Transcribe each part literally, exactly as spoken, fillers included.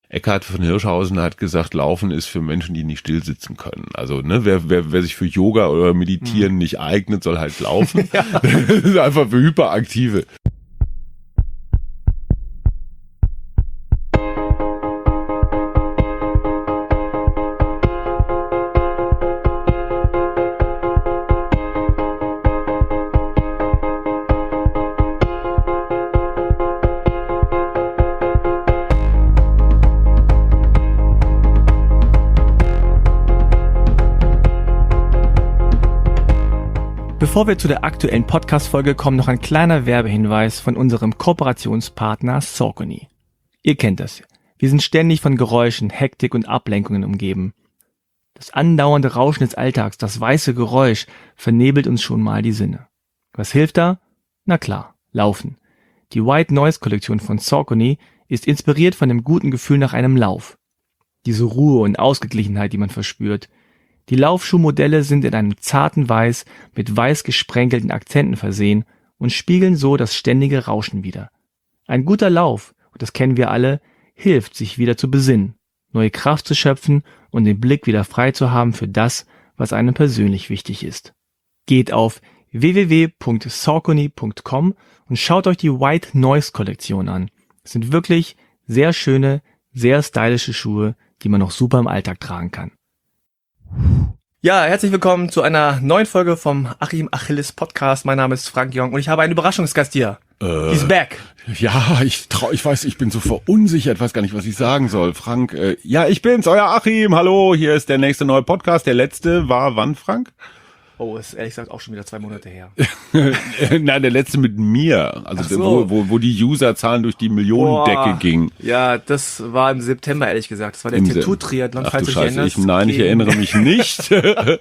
Eckhard von Hirschhausen hat gesagt, Laufen ist für Menschen, die nicht still sitzen können. Also ne, wer, wer, wer sich für Yoga oder Meditieren mhm. nicht eignet, soll halt laufen. Ja. Das ist einfach für Hyperaktive. Bevor wir zu der aktuellen Podcast-Folge kommen, noch ein kleiner Werbehinweis von unserem Kooperationspartner Saucony. Ihr kennt das. Wir sind ständig von Geräuschen, Hektik und Ablenkungen umgeben. Das andauernde Rauschen des Alltags, das weiße Geräusch, vernebelt uns schon mal die Sinne. Was hilft da? Na klar, Laufen. Die White Noise Kollektion von Saucony ist inspiriert von dem guten Gefühl nach einem Lauf. Diese Ruhe und Ausgeglichenheit, die man verspürt. Die Laufschuhmodelle sind in einem zarten Weiß mit weiß gesprenkelten Akzenten versehen und spiegeln so das ständige Rauschen wider. Ein guter Lauf, und das kennen wir alle, hilft, sich wieder zu besinnen, neue Kraft zu schöpfen und den Blick wieder frei zu haben für das, was einem persönlich wichtig ist. Geht auf w w w punkt saucony punkt com und schaut euch die White Noise Kollektion an. Es sind wirklich sehr schöne, sehr stylische Schuhe, die man noch super im Alltag tragen kann. Ja, herzlich willkommen zu einer neuen Folge vom Achim Achilles Podcast. Mein Name ist Frank Jong und ich habe einen Überraschungsgast hier. Äh, He's back. Ja, ich trau, ich weiß, ich bin so verunsichert, weiß gar nicht, was ich sagen soll. Frank, äh, ja, ich bin's, euer Achim. Hallo, hier ist der nächste neue Podcast. Der letzte war wann, Frank? Oh, ist ehrlich gesagt auch schon wieder zwei Monate her. Nein, der letzte mit mir. Also so. wo, wo, wo die Userzahlen durch die Millionendecke gingen. Ja, das war im September, ehrlich gesagt. Das war der Tattoo-Triathlon, falls du dich erinnerst. Ich, nein, ich erinnere mich nicht.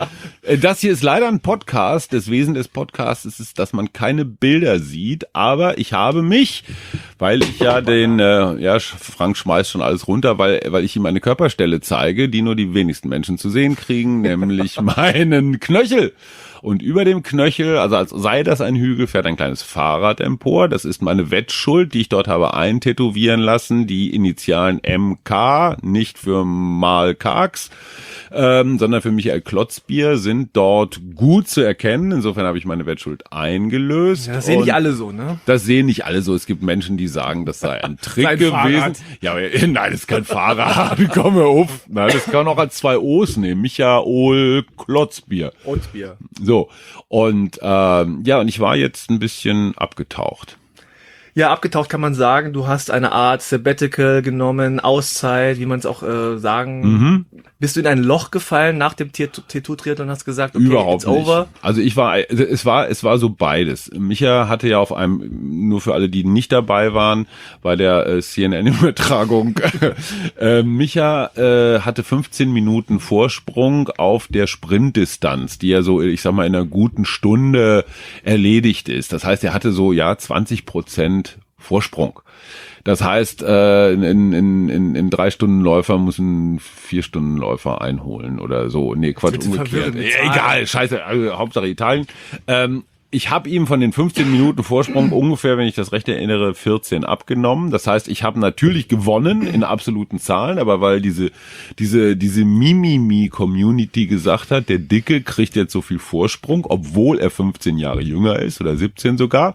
Das hier ist leider ein Podcast. Das Wesen des Podcasts ist es, dass man keine Bilder sieht. Aber ich habe mich, weil ich ja den, äh, ja, Frank schmeißt schon alles runter, weil, weil ich ihm eine Körperstelle zeige, die nur die wenigsten Menschen zu sehen kriegen, nämlich meinen Knöchel. Und über dem Knöchel, also als sei das ein Hügel, fährt ein kleines Fahrrad empor. Das ist meine Wettschuld, die ich dort habe eintätowieren lassen. Die Initialen M K, nicht für Mal Karks, ähm, sondern für Michael Klotzbier, sind dort gut zu erkennen. Insofern habe ich meine Wettschuld eingelöst. Ja, das sehen nicht alle so, ne? Das sehen nicht alle so. Es gibt Menschen, die sagen, das sei ein Trick Sein gewesen. Fahrrad. Ja, aber, nein, das ist kein Fahrrad. Komm mir auf. Nein, das kann auch als zwei O's nehmen. Michael Klotzbier. Und Bier. So, und ähm, ja, und ich war jetzt ein bisschen abgetaucht. Ja, abgetaucht kann man sagen. Du hast eine Art Sabbatical genommen, Auszeit, wie man es auch äh, sagen. Mhm. Bist du in ein Loch gefallen nach dem Tattoo-Triathlon und hast gesagt, okay, Überhaupt it's over? Nicht. Also ich war, es war, es war so beides. Micha hatte ja auf einem, nur für alle, die nicht dabei waren, bei der äh, C N N-Übertragung, äh, Micha äh, hatte fünfzehn Minuten Vorsprung auf der Sprintdistanz, die ja so, ich sag mal, in einer guten Stunde erledigt ist. Das heißt, er hatte so, ja, zwanzig Prozent Vorsprung. Das heißt, äh, in, in, in, in drei Stunden Läufer muss ein vier Stunden Läufer einholen oder so. Nee, Quatsch, umgekehrt. Ja, egal, scheiße, also, Hauptsache Italien. Ähm, ich habe ihm von den fünfzehn Minuten Vorsprung ungefähr, wenn ich das recht erinnere, vierzehn abgenommen. Das heißt, ich habe natürlich gewonnen in absoluten Zahlen, aber weil diese diese diese Mimimi-Community gesagt hat, der Dicke kriegt jetzt so viel Vorsprung, obwohl er fünfzehn Jahre jünger ist oder siebzehn sogar.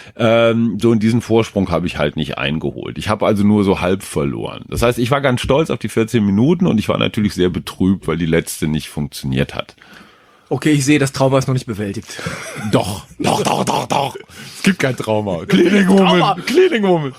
Ähm, so in diesen Vorsprung habe ich halt nicht eingeholt. Ich habe also nur so halb verloren. Das heißt, ich war ganz stolz auf die vierzehn Minuten und ich war natürlich sehr betrübt, weil die letzte nicht funktioniert hat. Okay, ich sehe, das Trauma ist noch nicht bewältigt. Doch, doch, doch, doch, doch. Es gibt kein Trauma. Cleaning Woman, Cleaning Woman.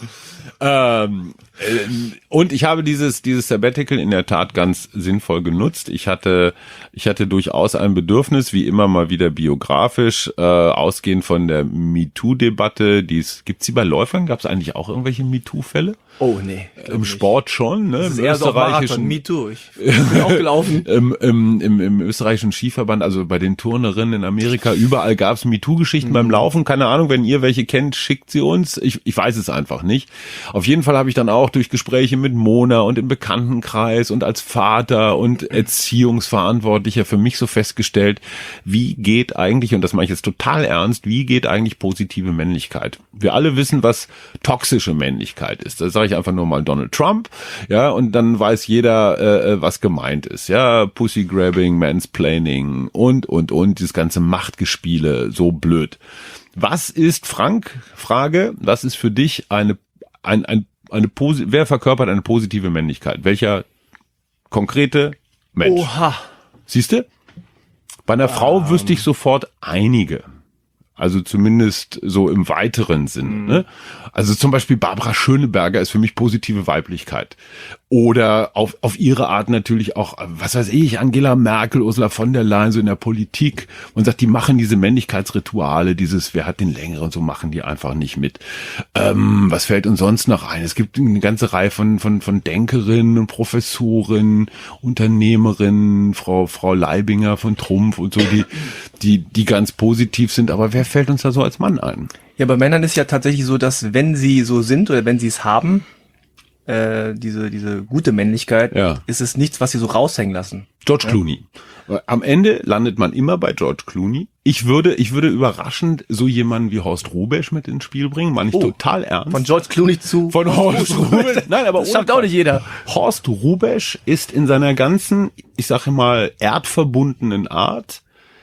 Ähm, äh, und ich habe dieses dieses Sabbatical in der Tat ganz sinnvoll genutzt. Ich hatte ich hatte durchaus ein Bedürfnis, wie immer mal wieder biografisch, äh, ausgehend von der MeToo-Debatte. Dies gibt's die bei Läufern? Gab es eigentlich auch irgendwelche MeToo-Fälle? Oh nee. Im Sport schon, ne? Das ist Im eher so Marathon, MeToo. Ich bin auch gelaufen. Im, im, im, Im österreichischen Skiverband, also bei den Turnerinnen in Amerika, überall gab es MeToo-Geschichten mhm. beim Laufen. Keine Ahnung, wenn ihr welche kennt, schickt sie uns. Ich, ich weiß es einfach nicht. Auf jeden Fall habe ich dann auch auch durch Gespräche mit Mona und im Bekanntenkreis und als Vater und Erziehungsverantwortlicher für mich so festgestellt, wie geht eigentlich, und das mache ich jetzt total ernst, wie geht eigentlich positive Männlichkeit? Wir alle wissen, was toxische Männlichkeit ist. Da sage ich einfach nur mal Donald Trump, ja, und dann weiß jeder, äh, was gemeint ist. Ja, Pussy-Grabbing, Mansplaining und, und, und, dieses ganze Machtgespiele, so blöd. Was ist, Frank, Frage, was ist für dich eine, ein, ein, eine, Posi- wer verkörpert eine positive Männlichkeit? Welcher konkrete Mensch? Oha. Siehst du? Bei einer um. Frau wüsste ich sofort einige. Also zumindest so im weiteren Sinn. Ne? Also zum Beispiel Barbara Schöneberger ist für mich positive Weiblichkeit. Oder auf, auf ihre Art natürlich auch, was weiß ich, Angela Merkel, Ursula von der Leyen, so in der Politik. Man sagt, die machen diese Männlichkeitsrituale, dieses, wer hat den längeren, so machen die einfach nicht mit. Ähm, was fällt uns sonst noch ein? Es gibt eine ganze Reihe von, von, von Denkerinnen und Professoren, Unternehmerinnen, Frau, Frau Leibinger von Trumpf und so, die, die, die ganz positiv sind. Aber wer fällt uns da so als Mann ein? Ja, bei Männern ist ja tatsächlich so, dass wenn sie so sind oder wenn sie es haben, äh, diese diese gute Männlichkeit, ja. ist es nichts, was sie so raushängen lassen. George ja. Clooney. Am Ende landet man immer bei George Clooney. Ich würde, ich würde überraschend so jemanden wie Horst Rubesch mit ins Spiel bringen, meine ich oh, total ernst. Von George Clooney zu von Horst Rubesch. Nein, aber das schafft auch nicht jeder. Horst Rubesch ist in seiner ganzen, ich sage mal, erdverbundenen Art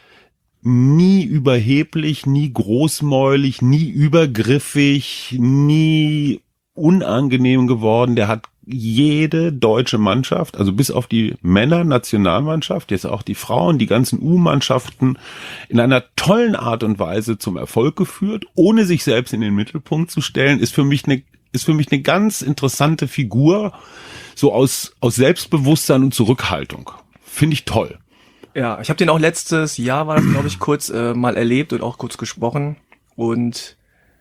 nie überheblich, nie großmäulig, nie übergriffig, nie unangenehm geworden. Der hat jede deutsche Mannschaft, also bis auf die Männer-Nationalmannschaft, jetzt auch die Frauen, die ganzen U-Mannschaften in einer tollen Art und Weise zum Erfolg geführt, ohne sich selbst in den Mittelpunkt zu stellen, ist für mich eine, ist für mich eine ganz interessante Figur, so aus, aus Selbstbewusstsein und Zurückhaltung. Finde ich toll. Ja, ich habe den auch letztes Jahr, war das glaube ich, kurz äh, mal erlebt und auch kurz gesprochen und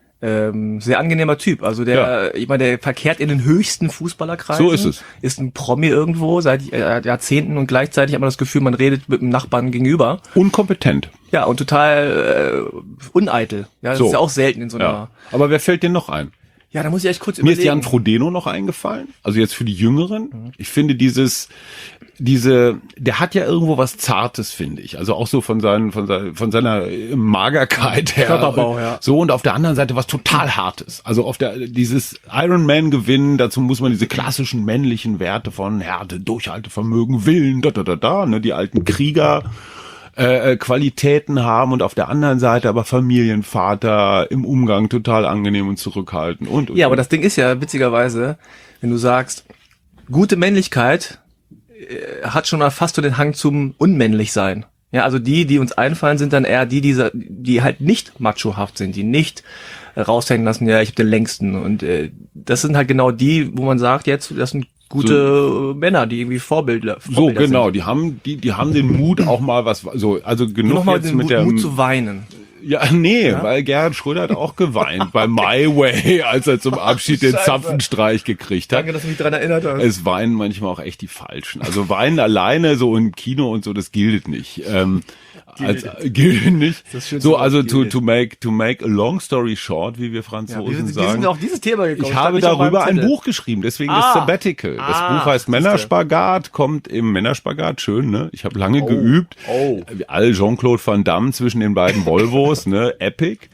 ähm, sehr angenehmer Typ. Also der, ja. ich meine, der verkehrt in den höchsten Fußballerkreisen. So ist es. Ist ein Promi irgendwo seit äh, Jahrzehnten und gleichzeitig hat man das Gefühl, man redet mit dem Nachbarn gegenüber. Unkompetent. Ja, und total äh, uneitel. Ja, das so. Ist ja auch selten in so einer... Ja. Aber wer fällt dir noch ein? Ja, da muss ich echt kurz Mir überlegen. Mir ist Jan Frodeno noch eingefallen. Also jetzt für die Jüngeren. Ich finde dieses, diese, der hat ja irgendwo was Zartes, finde ich. Also auch so von seinen, von seiner, von seiner Magerkeit her. Körperbau, ja. So, und auf der anderen Seite was total Hartes. Also auf der, dieses Ironman gewinnen, dazu muss man diese klassischen männlichen Werte von Härte, Durchhaltevermögen, Willen, da, da, da, da, ne, die alten Krieger. Äh, Qualitäten haben und auf der anderen Seite aber Familienvater, im Umgang total angenehm und zurückhaltend und, und ja, aber das Ding ist ja witzigerweise, wenn du sagst, gute Männlichkeit äh, hat schon mal fast so den Hang zum Unmännlichsein. Ja, also die, die uns einfallen, sind dann eher die, die, die halt nicht machohaft sind, die nicht äh, raushängen lassen, ja, ich habe den längsten und äh, das sind halt genau die, wo man sagt jetzt, das sind gute so, Männer, die irgendwie Vorbilder, Vorbilder so genau, sind. die haben die die haben den Mut auch mal was so also genug noch mal jetzt den mit Mut, der Mut zu weinen. Ja, nee, ja? weil Gerhard Schröder hat auch geweint bei My Way, als er zum Abschied den Zapfenstreich gekriegt hat. Danke, dass du mich daran erinnert hast. Es weinen manchmal auch echt die Falschen. Also weinen alleine so im Kino und so, das gilt nicht. Ähm, als, gilt nicht. So, also to, to make to make a long story short, wie wir Franzosen ja, wir, sagen. Wir sind auf dieses Thema gekommen. Ich habe darüber ein Buch geschrieben, deswegen ah, das Sabbatical. Das ah, Buch heißt Männerspagat, kommt im Männerspagat, schön, ne? Ich habe lange oh, geübt. Oh. All Jean-Claude Van Damme zwischen den beiden Volvos, ne? Epic.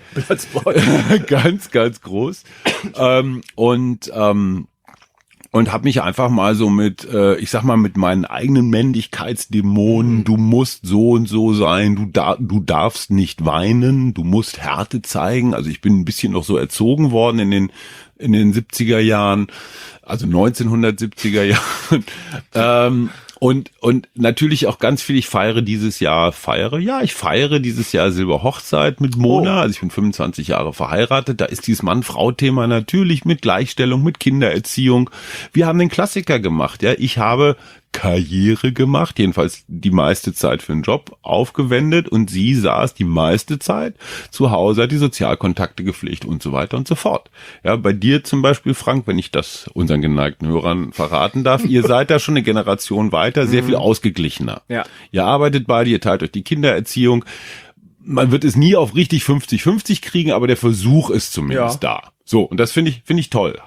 ganz, ganz groß. ähm, und ähm, Und habe mich einfach mal so mit, äh, ich sag mal, mit meinen eigenen Männlichkeitsdämonen, mhm. du musst so und so sein, du, da, du darfst nicht weinen, du musst Härte zeigen. Also ich bin ein bisschen noch so erzogen worden in den in den siebziger Jahren, also neunzehnhundertsiebziger Jahren. ähm, Und, und natürlich auch ganz viel, ich feiere dieses Jahr, feiere, ja, ich feiere dieses Jahr Silberhochzeit mit Mona, oh. Also ich bin fünfundzwanzig Jahre verheiratet, da ist dieses Mann-Frau-Thema natürlich mit Gleichstellung, mit Kindererziehung. Wir haben den Klassiker gemacht, ja, ich habe Karriere gemacht, jedenfalls die meiste Zeit für einen Job aufgewendet und sie saß die meiste Zeit zu Hause, hat die Sozialkontakte gepflegt und so weiter und so fort. Ja, bei dir zum Beispiel, Frank, wenn ich das unseren geneigten Hörern verraten darf, ihr seid da schon eine Generation weiter, sehr viel ausgeglichener. Ja. Ihr arbeitet beide, ihr teilt euch die Kindererziehung. Man wird es nie auf richtig fünfzig fünfzig kriegen, aber der Versuch ist zumindest ja. da. So, und das finde ich, finde ich toll.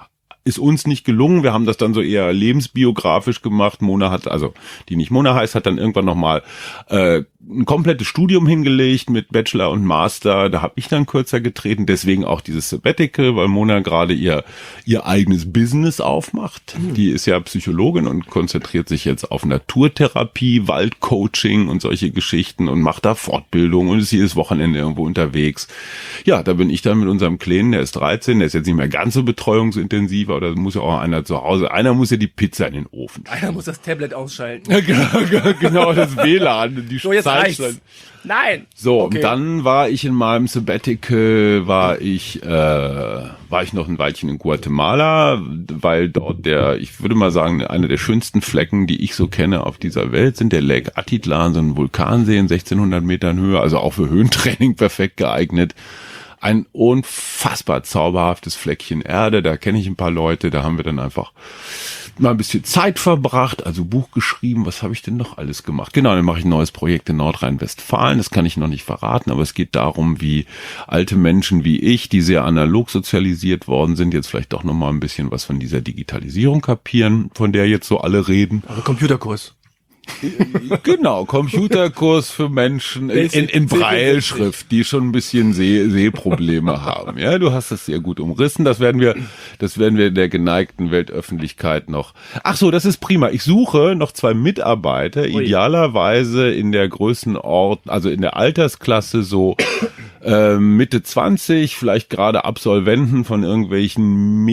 ist uns nicht gelungen. Wir haben das dann so eher lebensbiografisch gemacht. Mona hat, also die nicht Mona heißt, hat dann irgendwann nochmal äh, ein komplettes Studium hingelegt mit Bachelor und Master. Da habe ich dann kürzer getreten. Deswegen auch dieses Sabbatical, weil Mona gerade ihr ihr eigenes Business aufmacht. Mhm. Die ist ja Psychologin und konzentriert sich jetzt auf Naturtherapie, Waldcoaching und solche Geschichten und macht da Fortbildung und ist jedes Wochenende irgendwo unterwegs. Ja, da bin ich dann mit unserem Kleinen, der ist dreizehn, der ist jetzt nicht mehr ganz so betreuungsintensiv, oder muss ja auch einer zu Hause, einer muss ja die Pizza in den Ofen. Einer muss das Tablet ausschalten. Genau, das W L A N, die so, jetzt reicht's. Nein! So, okay. Und dann war ich in meinem Sabbatical, war ich, äh, war ich noch ein Weilchen in Guatemala, weil dort der, ich würde mal sagen, einer der schönsten Flecken, die ich so kenne auf dieser Welt, sind der Lake Atitlan, so ein Vulkansee in sechzehnhundert Metern Höhe, also auch für Höhentraining perfekt geeignet. Ein unfassbar zauberhaftes Fleckchen Erde, da kenne ich ein paar Leute, da haben wir dann einfach mal ein bisschen Zeit verbracht, also Buch geschrieben, was habe ich denn noch alles gemacht? Genau, dann mache ich ein neues Projekt in Nordrhein-Westfalen, das kann ich noch nicht verraten, aber es geht darum, wie alte Menschen wie ich, die sehr analog sozialisiert worden sind, jetzt vielleicht doch nochmal ein bisschen was von dieser Digitalisierung kapieren, von der jetzt so alle reden. Also Computerkurs. Genau, Computerkurs für Menschen in, in, in Brailleschrift, die schon ein bisschen Seh, Sehprobleme haben. Ja, du hast das sehr gut umrissen. Das werden wir, das werden wir der geneigten Weltöffentlichkeit noch. Ach so, das ist prima. Ich suche noch zwei Mitarbeiter, Ui. idealerweise in der Größenordnung, also in der Altersklasse so äh, Mitte zwanzig, vielleicht gerade Absolventen von irgendwelchen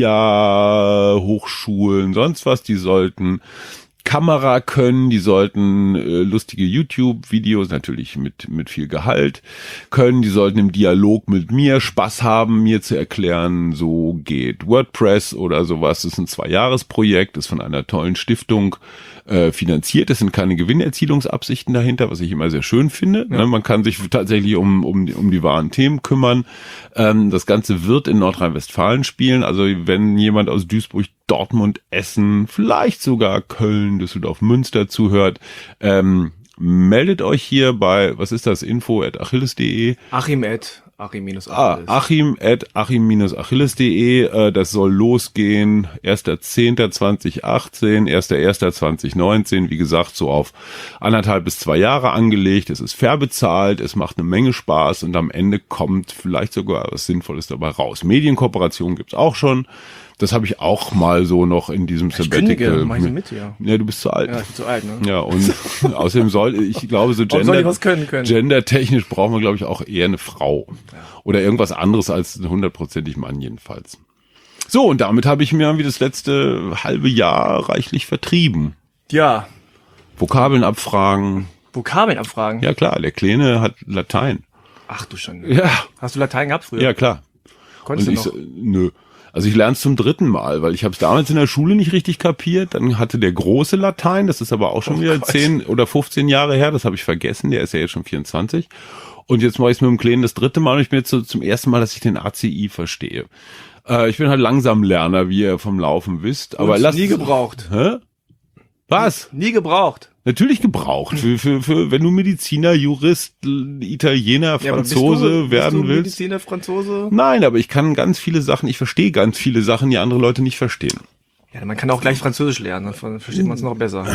Media-Hochschulen, sonst was. Die sollten Kamera können, die sollten äh, lustige YouTube-Videos, natürlich mit mit viel Gehalt können, die sollten im Dialog mit mir Spaß haben, mir zu erklären, so geht WordPress oder sowas. Das ist ein Zwei-Jahres-Projekt, ist von einer tollen Stiftung äh, finanziert. Es sind keine Gewinnerzielungsabsichten dahinter, was ich immer sehr schön finde. Ja. Ne, man kann sich tatsächlich um um um die wahren Themen kümmern. Ähm, das Ganze wird in Nordrhein-Westfalen spielen. Also wenn jemand aus Duisburg, Dortmund, Essen, vielleicht sogar Köln, Düsseldorf, Münster zuhört, ähm, meldet euch hier bei, was ist das, info at achilles punkt de. Achim at Achim-Achilles. Ah, Achim at Achim-Achilles punkt de. Äh, das soll losgehen, erster zehnter zweitausendachtzehn, erster erster zweitausendneunzehn, wie gesagt, so auf anderthalb bis zwei Jahre angelegt. Es ist fair bezahlt, es macht eine Menge Spaß und am Ende kommt vielleicht sogar was Sinnvolles dabei raus. Medienkooperation gibt's auch schon. Das habe ich auch mal so noch in diesem ich Sabbatical. Kündige, mach ich so mit, ja. Ja, du bist zu alt. Ja, ich bin zu alt, ne? Ja, und außerdem soll, ich glaube, so Gender, soll ich was können können? gendertechnisch brauchen wir, glaube ich, auch eher eine Frau. Ja. Oder irgendwas anderes als hundertprozentig Mann jedenfalls. So, und damit habe ich mir wie das letzte halbe Jahr reichlich vertrieben. Ja. Vokabeln abfragen. Vokabeln abfragen? Ja, klar, der Kleine hat Latein. Ach du schon. Ja. Hast du Latein gehabt früher? Ja, klar. Konntest und du ich noch? So, nö. Also ich lerne es zum dritten Mal, weil ich habe es damals in der Schule nicht richtig kapiert. Dann hatte der große Latein, das ist aber auch schon oh wieder Gott. zehn oder fünfzehn Jahre her, das habe ich vergessen, der ist ja jetzt schon vierundzwanzig. Und jetzt mache ich es mit dem Kleinen das dritte Mal und ich bin jetzt so zum ersten Mal, dass ich den A C I verstehe. Äh, ich bin halt langsam Lerner, wie ihr vom Laufen wisst. Aber lasst nie gebraucht. Hä? Was? Nie, nie gebraucht. Natürlich gebraucht. Für, für, für, wenn du Mediziner, Jurist, Italiener, Franzose ja, bist du, werden bist du willst. Mediziner, Franzose? Nein, aber ich kann ganz viele Sachen, ich verstehe ganz viele Sachen, die andere Leute nicht verstehen. Ja, man kann auch gleich Französisch lernen, dann versteht man es noch besser.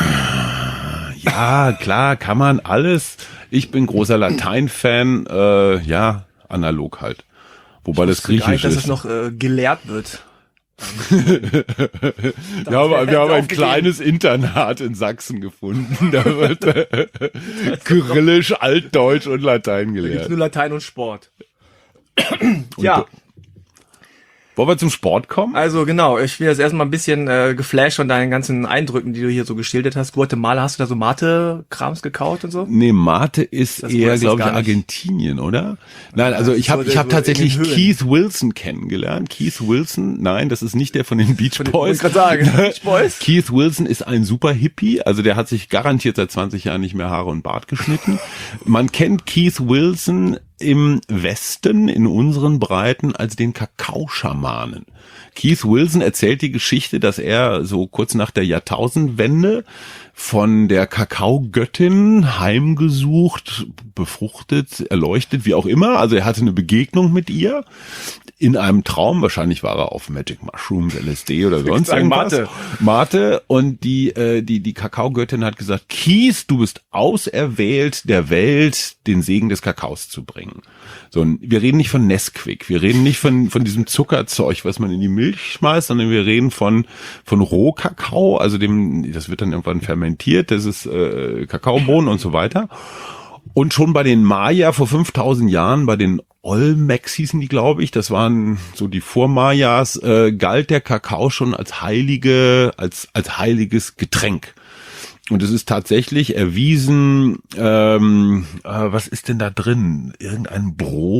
Ja, klar, kann man alles. Ich bin großer Latein-Fan, äh, ja, analog halt. Wobei das Griechisch gar nicht, dass ist. es noch äh, gelehrt wird. wir haben, wir haben ein kleines Internat in Sachsen gefunden. Da wird äh, Kyrillisch, Altdeutsch und Latein Da gelehrt. gibt's nur Latein und Sport. Und ja. Wollen wir zum Sport kommen? Also genau, ich bin jetzt erstmal ein bisschen äh, geflasht von deinen ganzen Eindrücken, die du hier so geschildert hast. Guatemala, hast du da so Mate-Krams gekaut und so? Nee, Mate ist Das eher, weiß ich glaube ich, gar nicht. Argentinien, oder? Nein, also das ich ist habe so ich habe der- so tatsächlich in den Höhen. Keith Wilson kennengelernt. Keith Wilson, nein, das ist nicht der von den Beach Von den- Boys. wollte ich grad sagen, Beach Boys? Keith Wilson ist ein super Hippie, also der hat sich garantiert seit zwanzig Jahren nicht mehr Haare und Bart geschnitten. Man kennt Keith Wilson im Westen, in unseren Breiten, als den Kakaoschamanen. Keith Wilson erzählt die Geschichte, dass er so kurz nach der Jahrtausendwende von der Kakaogöttin heimgesucht, befruchtet, erleuchtet, wie auch immer. Also er hatte eine Begegnung mit ihr in einem Traum. Wahrscheinlich war er auf Magic Mushrooms, L S D oder sonst irgendwas. Mate. Mate. Und die, äh, die, die Kakaogöttin hat gesagt, Keith, du bist auserwählt, der Welt den Segen des Kakaos zu bringen. So, und wir reden nicht von Nesquik, wir reden nicht von, von diesem Zuckerzeug, was man in die Milch schmeißt, sondern wir reden von, von Rohkakao, also dem, das wird dann irgendwann fermentiert, das ist, äh, Kakaobohnen und so weiter. Und schon bei den Maya vor fünftausend Jahren, bei den Olmecs hießen die, glaube ich, das waren so die Vor-Mayas, äh, galt der Kakao schon als heilige, als, als heiliges Getränk. Und es ist tatsächlich erwiesen, ähm, äh, was ist denn da drin? Irgendein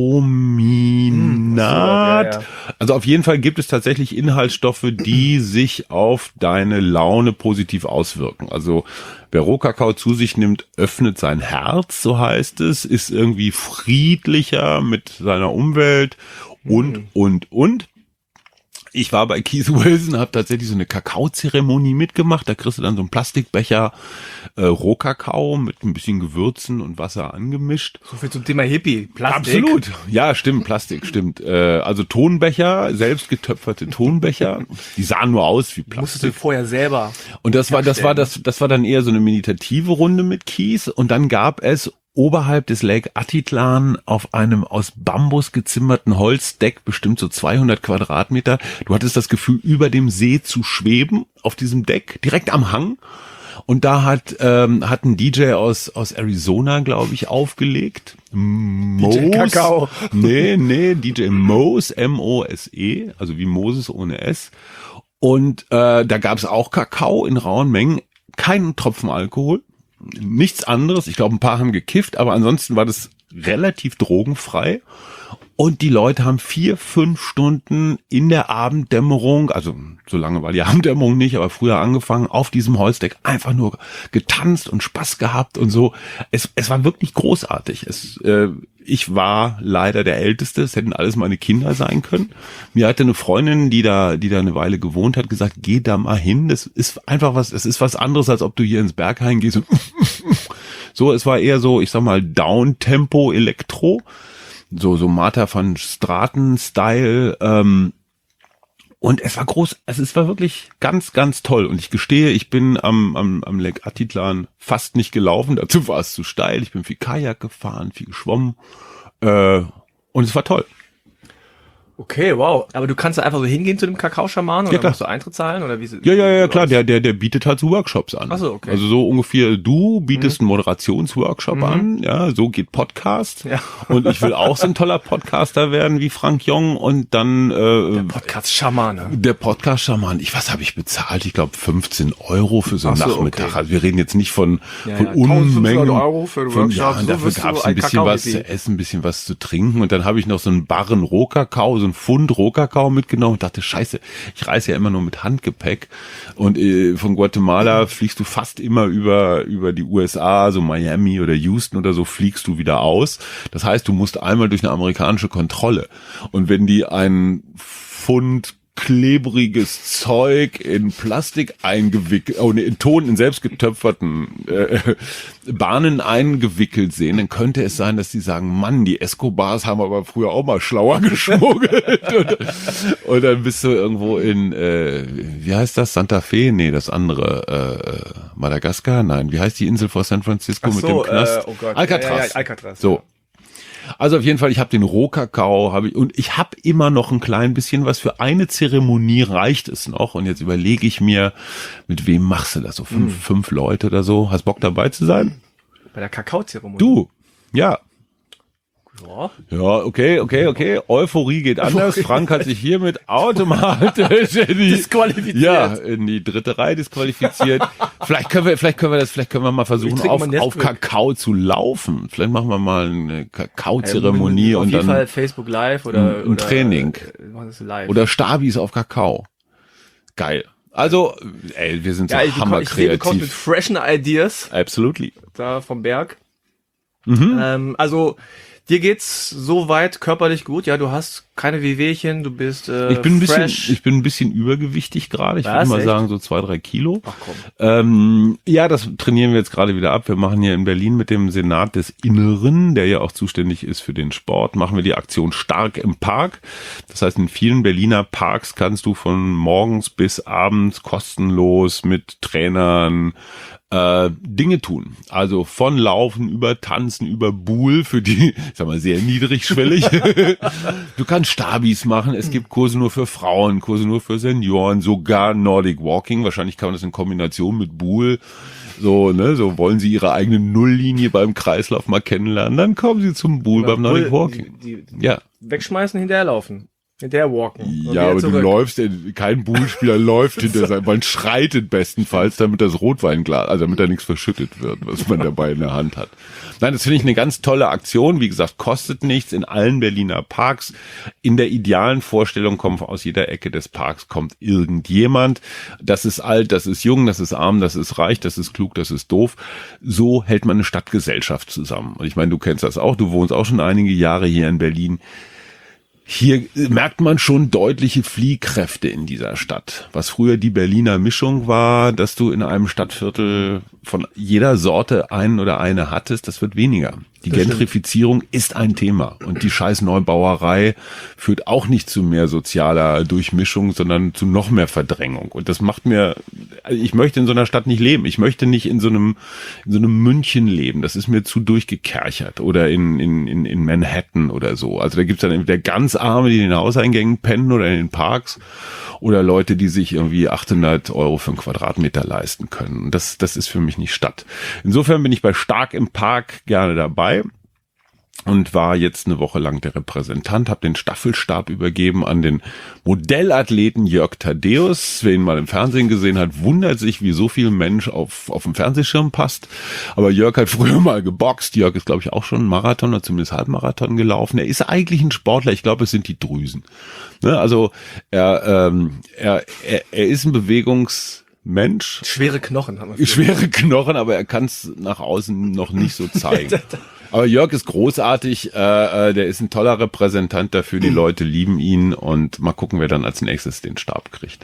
Brominat? Hm, so, ja, ja. Also auf jeden Fall gibt es tatsächlich Inhaltsstoffe, die sich auf deine Laune positiv auswirken. Also wer Rohkakao zu sich nimmt, öffnet sein Herz, so heißt es, ist irgendwie friedlicher mit seiner Umwelt und, hm. und, und. Ich war bei Keith Wilson, habe tatsächlich so eine Kakaozeremonie mitgemacht. Da kriegst du dann so einen Plastikbecher äh, Rohkakao mit ein bisschen Gewürzen und Wasser angemischt. So viel zum Thema Hippie. Plastik. Absolut. Ja, stimmt, Plastik, stimmt. Äh, also Tonbecher, selbst getöpferte Tonbecher. Die sahen nur aus wie Plastik. Musstest du vorher selber. Und das war, das war, das, das war dann eher so eine meditative Runde mit Keith. Und dann gab es oberhalb des Lake Atitlan auf einem aus Bambus gezimmerten Holzdeck, bestimmt so zweihundert Quadratmeter. Du hattest das Gefühl, über dem See zu schweben, auf diesem Deck, direkt am Hang. Und da hat, ähm, hat ein D J aus, aus Arizona, glaube ich, aufgelegt. Mose. D J Kakao. Nee, nee, D J Mose, M O S E, also wie Moses ohne S. Und äh, da gab es auch Kakao in rauen Mengen, keinen Tropfen Alkohol. Nichts anderes. Ich glaube, ein paar haben gekifft, aber ansonsten war das relativ drogenfrei. Und die Leute haben vier, fünf Stunden in der Abenddämmerung, also so lange war die Abenddämmerung nicht, aber früher angefangen, auf diesem Holzdeck einfach nur getanzt und Spaß gehabt und so. Es, es war wirklich großartig. Es, äh, ich war leider der Älteste. Es hätten alles meine Kinder sein können. Mir hatte eine Freundin, die da, die da eine Weile gewohnt hat, gesagt, geh da mal hin. Das ist einfach was, es ist was anderes, als ob du hier ins Berghain gehst und so. Es war eher so, ich sag mal, Downtempo Elektro. So, so Martha van Straten-Style, ähm, und es war groß, also es war wirklich ganz, ganz toll. Und ich gestehe, ich bin am, am, am Lake Atitlan fast nicht gelaufen, dazu war es zu steil. Ich bin viel Kajak gefahren, viel geschwommen, äh, und es war toll. Okay, wow. Aber du kannst da einfach so hingehen zu dem Kakaoschaman oder ja, musst du Eintritt zahlen oder wie? Ja, ja, ja, klar. Der, der, der bietet halt so Workshops an. Ach so, okay. Also so ungefähr, du bietest mhm. einen Moderationsworkshop mhm. an. Ja, so geht Podcast. Ja. Und ich will auch so ein toller Podcaster werden wie Frank Jong und dann, äh, der Podcast-Schaman. Der Podcast-Schaman. Ich, was habe ich bezahlt? Ich glaube fünfzehn Euro für so einen so, Nachmittag. Okay. Also wir reden jetzt nicht von, ja, von ja. Unmengen. Euro für den Workshop. Ja, und so dafür gab es ein bisschen was zu essen, ein bisschen was zu trinken. Und dann habe ich noch so einen Barren Rohkakao, so einen Pfund Rohkakao mitgenommen und dachte, scheiße, ich reise ja immer nur mit Handgepäck und äh, von Guatemala fliegst du fast immer über über die U S A, so Miami oder Houston oder so, fliegst du wieder aus. Das heißt, du musst einmal durch eine amerikanische Kontrolle und wenn die einen Pfund klebriges Zeug in Plastik eingewickelt, oh ne, in Ton, in selbstgetöpferten äh, Bahnen eingewickelt sehen, dann könnte es sein, dass die sagen, Mann, die Escobars haben aber früher auch mal schlauer geschmuggelt. und, und dann bist du irgendwo in, äh, wie heißt das, Santa Fe? Nee, das andere, äh, Madagaskar? Nein, wie heißt die Insel vor San Francisco Ach mit so, dem Knast? Äh, oh Gott. Alcatraz. Ja, ja, ja, Alcatraz. So. Also auf jeden Fall, ich habe den Rohkakao, habe ich und ich habe immer noch ein klein bisschen was für eine Zeremonie reicht es noch und jetzt überlege ich mir, mit wem machst du das? So fünf, mm. fünf Leute oder so. Hast Bock dabei zu sein? Bei der Kakaozeremonie. Du, ja. Ja. Ja, okay, okay, okay. Euphorie geht anders. Frank hat sich hiermit automatisch in die, disqualifiziert. Ja, in die dritte Reihe disqualifiziert. vielleicht können wir, vielleicht können wir das, vielleicht können wir mal versuchen, auf, auf Kakao zu laufen. Vielleicht machen wir mal eine Kakaozeremonie ja, und dann. Auf jeden dann Fall Facebook Live oder, ein oder Training. Äh, live. Oder Stabis auf Kakao. Geil. Also, ey, wir sind so ja, hammerkreativ. Du kommst mit freshen Ideas. Absolutely. Da vom Berg. Mhm. Ähm, also, Dir geht's soweit körperlich gut? Ja, du hast keine Wehwehchen, du bist äh, ich bin ein fresh. bisschen, ich bin ein bisschen übergewichtig gerade. Ich Was, würde mal echt? sagen so zwei, drei Kilo. Ach komm. Ähm, ja, das trainieren wir jetzt gerade wieder ab. Wir machen hier in Berlin mit dem Senat des Inneren, der ja auch zuständig ist für den Sport, machen wir die Aktion Stark im Park. Das heißt, in vielen Berliner Parks kannst du von morgens bis abends kostenlos mit Trainern Äh, Dinge tun. Also von Laufen über Tanzen, über Buhl für die, ich sag mal, sehr niedrigschwellig. Du kannst Stabis machen. Es gibt Kurse nur für Frauen, Kurse nur für Senioren, sogar Nordic Walking. Wahrscheinlich kann man das in Kombination mit Buhl. So, ne, so wollen sie ihre eigene Nulllinie beim Kreislauf mal kennenlernen. Dann kommen sie zum Buhl beim Nordic Walking. Die, die Ja. Wegschmeißen, hinterherlaufen. Hinterher walken. Und Ja, wieder aber zurück. du läufst, kein Buhlspieler läuft hinter sein, man schreitet bestenfalls, damit das Rotweinglas, also damit da nichts verschüttet wird, was man dabei in der Hand hat. Nein, das finde ich eine ganz tolle Aktion. Wie gesagt, kostet nichts in allen Berliner Parks. In der idealen Vorstellung kommt aus jeder Ecke des Parks kommt irgendjemand. Das ist alt, das ist jung, das ist arm, das ist reich, das ist klug, das ist doof. So hält man eine Stadtgesellschaft zusammen. Und ich meine, du kennst das auch, du wohnst auch schon einige Jahre hier in Berlin. Hier merkt man schon deutliche Fliehkräfte in dieser Stadt. Was früher die Berliner Mischung war, dass du in einem Stadtviertel von jeder Sorte einen oder eine hattest, das wird weniger. Die Das Gentrifizierung ist ein Thema und die scheiß Neubauerei führt auch nicht zu mehr sozialer Durchmischung, sondern zu noch mehr Verdrängung. Und das macht mir, ich möchte in so einer Stadt nicht leben. Ich möchte nicht in so einem, in so einem München leben. Das ist mir zu durchgekerchert oder in, in, in, in Manhattan oder so. Also da gibt's dann entweder ganz Arme, die in den Hauseingängen pennen oder in den Parks oder Leute, die sich irgendwie achthundert Euro für einen Quadratmeter leisten können. Und das, das ist für mich nicht Stadt. Insofern bin ich bei Stark im Park gerne dabei und war jetzt eine Woche lang der Repräsentant, habe den Staffelstab übergeben an den Modellathleten Jörg Thaddeus. Wer ihn mal im Fernsehen gesehen hat, wundert sich, wie so viel Mensch auf auf dem Fernsehschirm passt. Aber Jörg hat früher mal geboxt. Jörg ist, glaube ich, auch schon einen Marathon oder zumindest Halbmarathon gelaufen. Er ist eigentlich ein Sportler. Ich glaube, es sind die Drüsen. Ne? Also er, ähm, er, er, er ist ein Bewegungsmensch. Schwere Knochen haben wir. Schwere Knochen, aber er kann es nach außen noch nicht so zeigen. Aber Jörg ist großartig, äh, äh, der ist ein toller Repräsentant dafür, die Leute lieben ihn und mal gucken, wer dann als nächstes den Stab kriegt.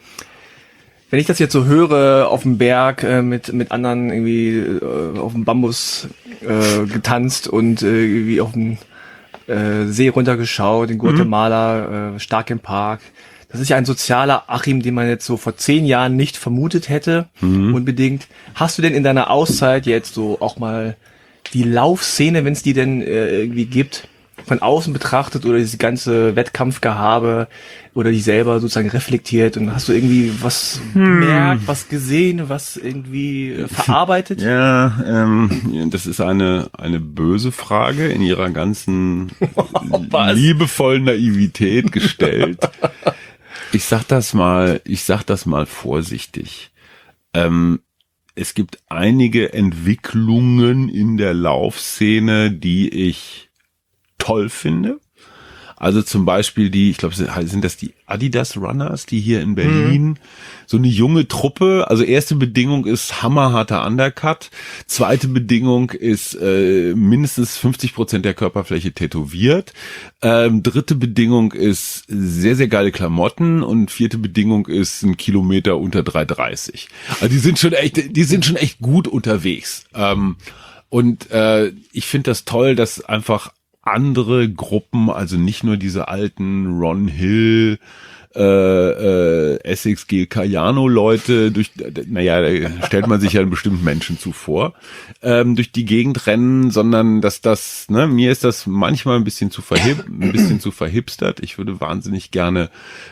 Wenn ich das jetzt so höre, auf dem Berg äh, mit mit anderen irgendwie äh, auf dem Bambus äh, getanzt und äh, irgendwie auf dem äh, See runtergeschaut, in Guatemala, mhm. äh, stark im Park. Das ist ja ein sozialer Achim, den man jetzt so vor zehn Jahren nicht vermutet hätte, mhm. unbedingt. Hast du denn in deiner Auszeit jetzt so auch mal die Laufszene, wenn es die denn äh, irgendwie gibt, von außen betrachtet oder diese ganze Wettkampfgehabe oder die selber sozusagen reflektiert und hast du irgendwie was hm. gemerkt, was gesehen, was irgendwie äh, verarbeitet? Ja, ähm, das ist eine eine böse Frage in ihrer ganzen liebevollen Naivität gestellt. Ich sag das mal, ich sag das mal vorsichtig. Ähm, Es gibt einige Entwicklungen in der Laufszene, die ich toll finde. Also zum Beispiel die, ich glaube, sind das die Adidas Runners, die hier in Berlin, mhm. so eine junge Truppe, also erste Bedingung ist hammerharter Undercut, zweite Bedingung ist äh, mindestens fünfzig Prozent der Körperfläche tätowiert, ähm, dritte Bedingung ist sehr, sehr geile Klamotten und vierte Bedingung ist ein Kilometer unter drei dreißig. Also die sind schon echt, die sind schon echt gut unterwegs. Ähm, und äh, ich finde das toll, dass einfach andere Gruppen, also nicht nur diese alten Ron Hill, äh, äh, Essex G. Cayano Leute durch, naja, da stellt man sich ja einen bestimmten Menschen zuvor, ähm, durch die Gegend rennen, sondern dass das, ne, mir ist das manchmal ein bisschen zu verhip, ein bisschen zu verhipstert. Ich würde wahnsinnig gerne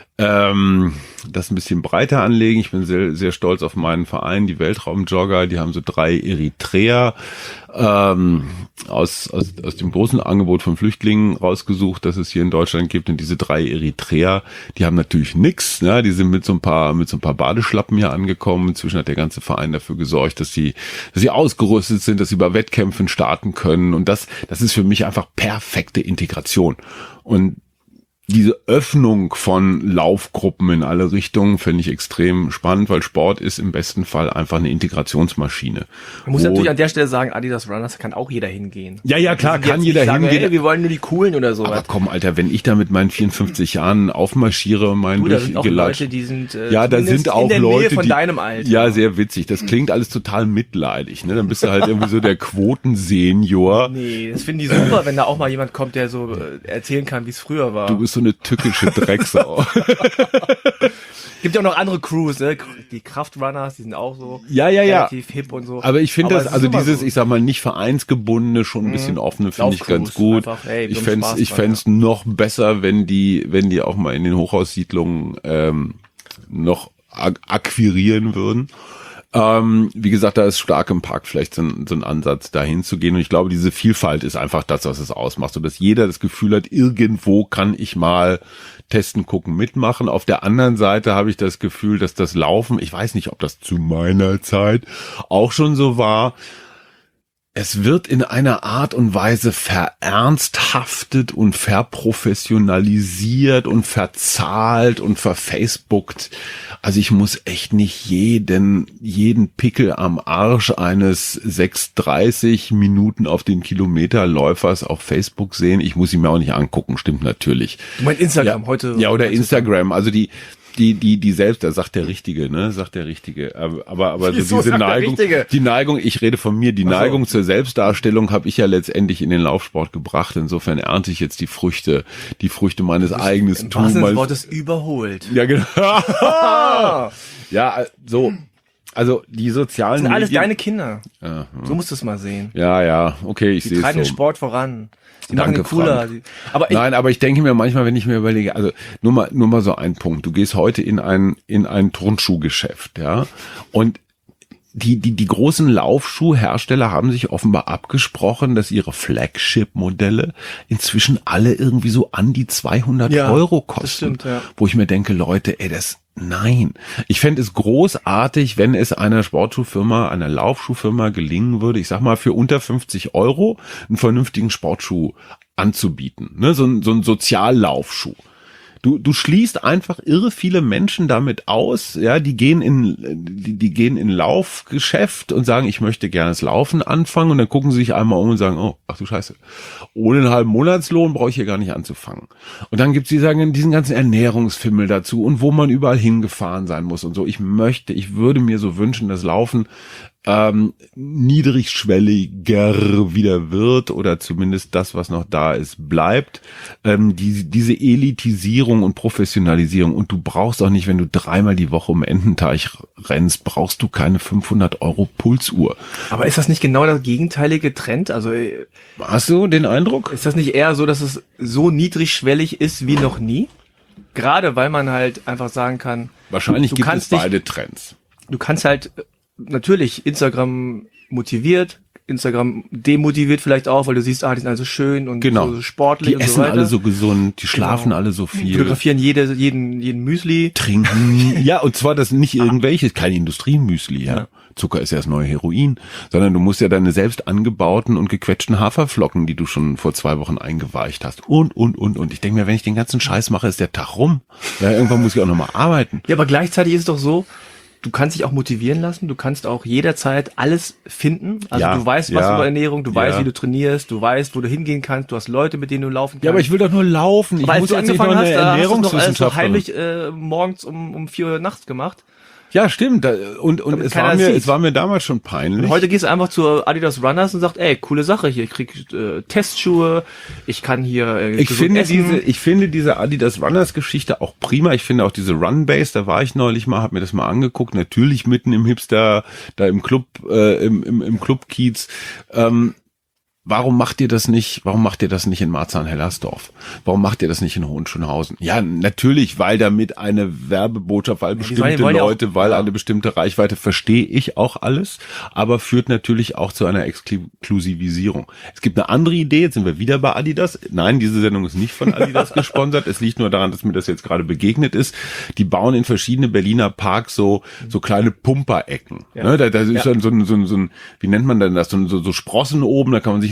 ähm, das ein bisschen breiter anlegen. Ich bin sehr, sehr stolz auf meinen Verein, die Weltraumjogger. Die haben so drei Eritreer ähm, aus, aus, aus dem großen Angebot von Flüchtlingen rausgesucht, das es hier in Deutschland gibt. Und diese drei Eritreer, die haben natürlich nix. Ne? Die sind mit so ein paar, mit so ein paar Badeschlappen hier angekommen. Inzwischen hat der ganze Verein dafür gesorgt, dass sie, dass sie ausgerüstet sind, dass sie bei Wettkämpfen starten können. Und das, das ist für mich einfach perfekte Integration. Und diese Öffnung von Laufgruppen in alle Richtungen finde ich extrem spannend, weil Sport ist im besten Fall einfach eine Integrationsmaschine. Man muss natürlich an der Stelle sagen, Adidas Runners kann auch jeder hingehen. Ja, ja, klar, kann jeder sagen, hingehen. Hey, wir wollen nur die Coolen oder so. Aber komm, Alter, wenn ich da mit meinen vierundfünfzig Jahren aufmarschiere, mein du, da sind auch Gelatscht, Leute, die sind äh, ja, da sind auch in der Leute, Nähe von die, deinem Alter. Ja, sehr witzig. Das klingt alles total mitleidig, ne? Dann bist du halt irgendwie so der Quotensenior. Nee, das finden die super, wenn da auch mal jemand kommt, der so äh, erzählen kann, wie es früher war. Du bist so eine tückische Drecksau. Gibt ja auch noch andere Crews, ne? Die Kraftrunners, die sind auch so ja, ja, ja. relativ hip und so. Aber ich finde das, also dieses, so. ich sag mal, nicht vereinsgebundene, schon ein bisschen offene, finde ich ganz gut. Einfach, hey, ich fände ich fände es noch besser, wenn die, wenn die auch mal in den Hochhaussiedlungen ähm, noch ak- akquirieren würden. Ähm, wie gesagt, da ist stark im Park vielleicht so ein, so ein Ansatz, dahin zu gehen. Und ich glaube, diese Vielfalt ist einfach das, was es ausmacht. So dass jeder das Gefühl hat, irgendwo kann ich mal testen, gucken, mitmachen. Auf der anderen Seite habe ich das Gefühl, dass das Laufen, ich weiß nicht, ob das zu meiner Zeit auch schon so war, es wird in einer Art und Weise verersthaftet und verprofessionalisiert und verzahlt und verfacebookt. Also ich muss echt nicht jeden, jeden Pickel am Arsch eines sechs dreißig Minuten auf den Kilometerläufers auf Facebook sehen. Ich muss ihn mir auch nicht angucken, stimmt natürlich. Du meinst Instagram ja, heute? Ja, oder Instagram. Also die, Die, die, die selbst, da sagt der Richtige, ne, sagt der Richtige. Aber, aber, aber so diese Neigung, die Neigung, ich rede von mir, die Neigung zur Selbstdarstellung habe ich ja letztendlich in den Laufsport gebracht. Insofern ernte ich jetzt die Früchte, die Früchte meines eigenen Tuns. Im wahrsten Sinne des Wortes überholt. Ja, genau. Ja, so. Also, die sozialen Medien. Das sind alles Medien, deine Kinder. Ja, so musst du es mal sehen. Ja, ja, okay, ich sehe es so. Die treiben den Sport voran. Die Danke, machen den cooler. Aber ich, Nein, aber ich denke mir manchmal, wenn ich mir überlege, also nur mal, nur mal so ein Punkt. Du gehst heute in ein, in ein Turnschuhgeschäft, ja, und die, die, die großen Laufschuhhersteller haben sich offenbar abgesprochen, dass ihre Flagship-Modelle inzwischen alle irgendwie so an die zweihundert ja, Euro kosten. Das stimmt, ja. Wo ich mir denke, Leute, ey, das, nein. Ich fände es großartig, wenn es einer Sportschuhfirma, einer Laufschuhfirma gelingen würde, ich sag mal, für unter fünfzig Euro einen vernünftigen Sportschuh anzubieten. Ne? So ein, so ein Soziallaufschuh. Du, du schließt einfach irre viele Menschen damit aus, ja, die gehen in, die, die gehen in Laufgeschäft und sagen, ich möchte gerne das Laufen anfangen, und dann gucken sie sich einmal um und sagen, oh, ach du Scheiße, ohne einen halben Monatslohn brauche ich hier gar nicht anzufangen. Und dann gibt's die sagen, diesen ganzen Ernährungsfimmel dazu und wo man überall hingefahren sein muss und so. Ich möchte, ich würde mir so wünschen, dass Laufen ähm, niedrigschwelliger wieder wird, oder zumindest das, was noch da ist, bleibt. Ähm, die, diese Elitisierung und Professionalisierung, und du brauchst auch nicht, wenn du dreimal die Woche um Ententeich rennst, brauchst du keine fünfhundert Euro Pulsuhr. Aber ist das nicht genau der gegenteilige Trend? Also hast du den Eindruck? Ist das nicht eher so, dass es so niedrigschwellig ist wie noch nie? Gerade weil man halt einfach sagen kann, wahrscheinlich du, du gibt kannst es beide dich, Trends. Du kannst halt natürlich Instagram motiviert, Instagram demotiviert vielleicht auch, weil du siehst, ah, die sind alle so schön und genau. so sportlich die und essen so weiter. Alle so gesund, die schlafen genau. alle so viel. Fotografieren jede, jeden, jeden Müsli. Trinken. Ja, und zwar das nicht irgendwelches, kein Industriemüsli, ja. ja. Zucker ist ja das neue Heroin, sondern du musst ja deine selbst angebauten und gequetschten Haferflocken, die du schon vor zwei Wochen eingeweicht hast. Und, und, und, und. Ich denke mir, wenn ich den ganzen Scheiß mache, ist der Tag rum. Ja, irgendwann muss ich auch nochmal arbeiten. Ja, aber gleichzeitig ist es doch so, du kannst dich auch motivieren lassen, du kannst auch jederzeit alles finden. Also ja, du weißt was ja, über Ernährung, du ja. weißt, wie du trainierst, du weißt, wo du hingehen kannst, du hast Leute, mit denen du laufen kannst. Ja, aber ich will doch nur laufen. Ich aber muss als du angefangen hast, da hast du noch alles so heimlich heimlich äh, morgens um, um vier Uhr nachts gemacht. Ja, stimmt. Und, und es war mir, es war mir damals schon peinlich. Und heute gehst du einfach zu Adidas Runners und sagst, ey, coole Sache hier, ich krieg äh, Testschuhe, ich kann hier äh, ich finde essen. diese, ich finde diese Adidas Runners Geschichte auch prima. Ich finde auch diese Runbase, da war ich neulich mal, habe mir das mal angeguckt, natürlich mitten im Hipster, da im Club, äh, im, im, im Club Kiez. Ähm, Warum macht ihr das nicht, warum macht ihr das nicht in Marzahn-Hellersdorf? Warum macht ihr das nicht in Hohenschönhausen? Ja, natürlich, weil damit eine Werbebotschaft, weil bestimmte Leute, auch, weil ja. eine bestimmte Reichweite, verstehe ich auch alles, aber führt natürlich auch zu einer Exklusivisierung. Es gibt eine andere Idee, jetzt sind wir wieder bei Adidas. Nein, diese Sendung ist nicht von Adidas gesponsert. Es liegt nur daran, dass mir das jetzt gerade begegnet ist. Die bauen in verschiedene Berliner Parks so, so kleine Pumperecken. Ja. Ne, da, da ist ja. so, ein, so, ein, so ein, wie nennt man denn das? So, so, so Sprossen oben, da kann man sich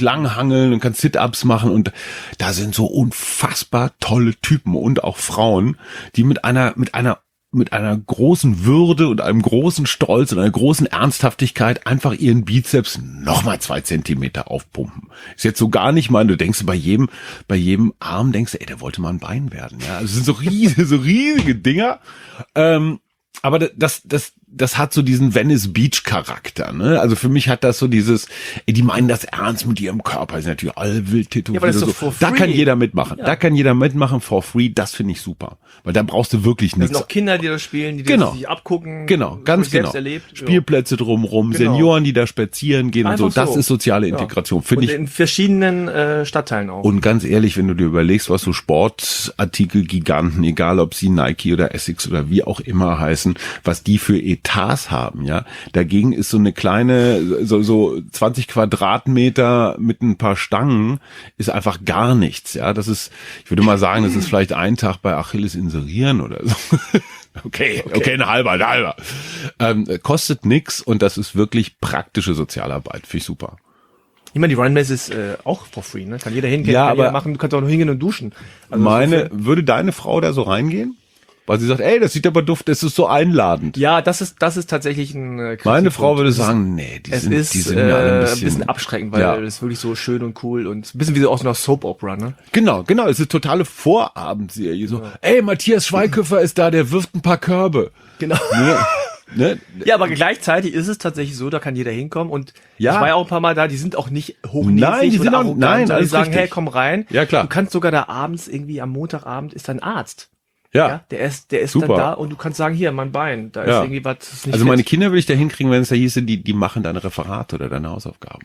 dich langhangeln und kannst Sit-Ups machen und da sind so unfassbar tolle Typen und auch Frauen, die mit einer, mit einer mit einer großen Würde und einem großen Stolz und einer großen Ernsthaftigkeit einfach ihren Bizeps nochmal zwei Zentimeter aufpumpen. Ist jetzt so gar nicht mal, du denkst bei jedem, bei jedem Arm denkst du, ey, der wollte mal ein Bein werden, ja. Also es sind so riesige, so riesige Dinger. Ähm, aber das, das, das hat so diesen Venice Beach Charakter, ne? Also für mich hat das so dieses, ey, die meinen das ernst mit ihrem Körper, die sind natürlich alle wild tätowiert. Ja, aber das ist so. Da kann jeder mitmachen. Ja. Da kann jeder mitmachen for free. Das finde ich super. Weil da brauchst du wirklich nichts. Das sind auch Kinder, die das spielen, die genau. das sich abgucken. Genau, ganz genau. Erlebt. Spielplätze drumherum, genau. Senioren, die da spazieren gehen Einfach und so. Das so. ist soziale Integration, ja. finde ich. In verschiedenen äh, Stadtteilen auch. Und ganz ehrlich, wenn du dir überlegst, was so Sportartikel-Giganten, egal ob sie Nike oder Essex oder wie auch immer heißen, was die für Etats haben, ja. Dagegen ist so eine kleine, so, so zwanzig Quadratmeter mit ein paar Stangen ist einfach gar nichts, ja. Das ist, ich würde mal sagen, das ist vielleicht ein Tag bei Achilles inserieren oder so. Okay, okay, okay, ein halber, ein halber. Ähm, kostet nix und das ist wirklich praktische Sozialarbeit. Finde ich super. Ich meine, die Run-Messe ist äh, auch for free, ne? Kann jeder hingehen, ja, kann aber jeder machen, du kannst auch noch hingehen und duschen. Also meine, würde deine Frau da so reingehen? Weil sie sagt, ey, das sieht aber duft, das ist so einladend. Ja, das ist das ist tatsächlich ein äh, Meine Frau würde sagen, nee, die es sind, ist, die sind äh, mir alle ein bisschen, bisschen, bisschen abschreckend, weil ja. das ist wirklich so schön und cool und ein bisschen wie so aus einer Soap-Opera, ne? Genau, genau, es ist totale Vorabendserie. So, ja. Ey, Matthias Schweighöfer ist da, der wirft ein paar Körbe. Genau. Ne? Ne? Ja, aber gleichzeitig ist es tatsächlich so, da kann jeder hinkommen und ja. ich war ja auch ein paar Mal da, die sind auch nicht hochnäsig nein, die sind oder auch, nein, die alles sagen, richtig. hey, komm rein. Ja, klar. Du kannst sogar da abends irgendwie am Montagabend ist ein Arzt. Ja. ja. Der ist, der ist Super. dann da und du kannst sagen, hier, mein Bein, da ja. ist irgendwie was das ist nicht Also fit. meine Kinder würde ich da hinkriegen, wenn es da hieße, die, die machen deine Referate oder deine Hausaufgaben.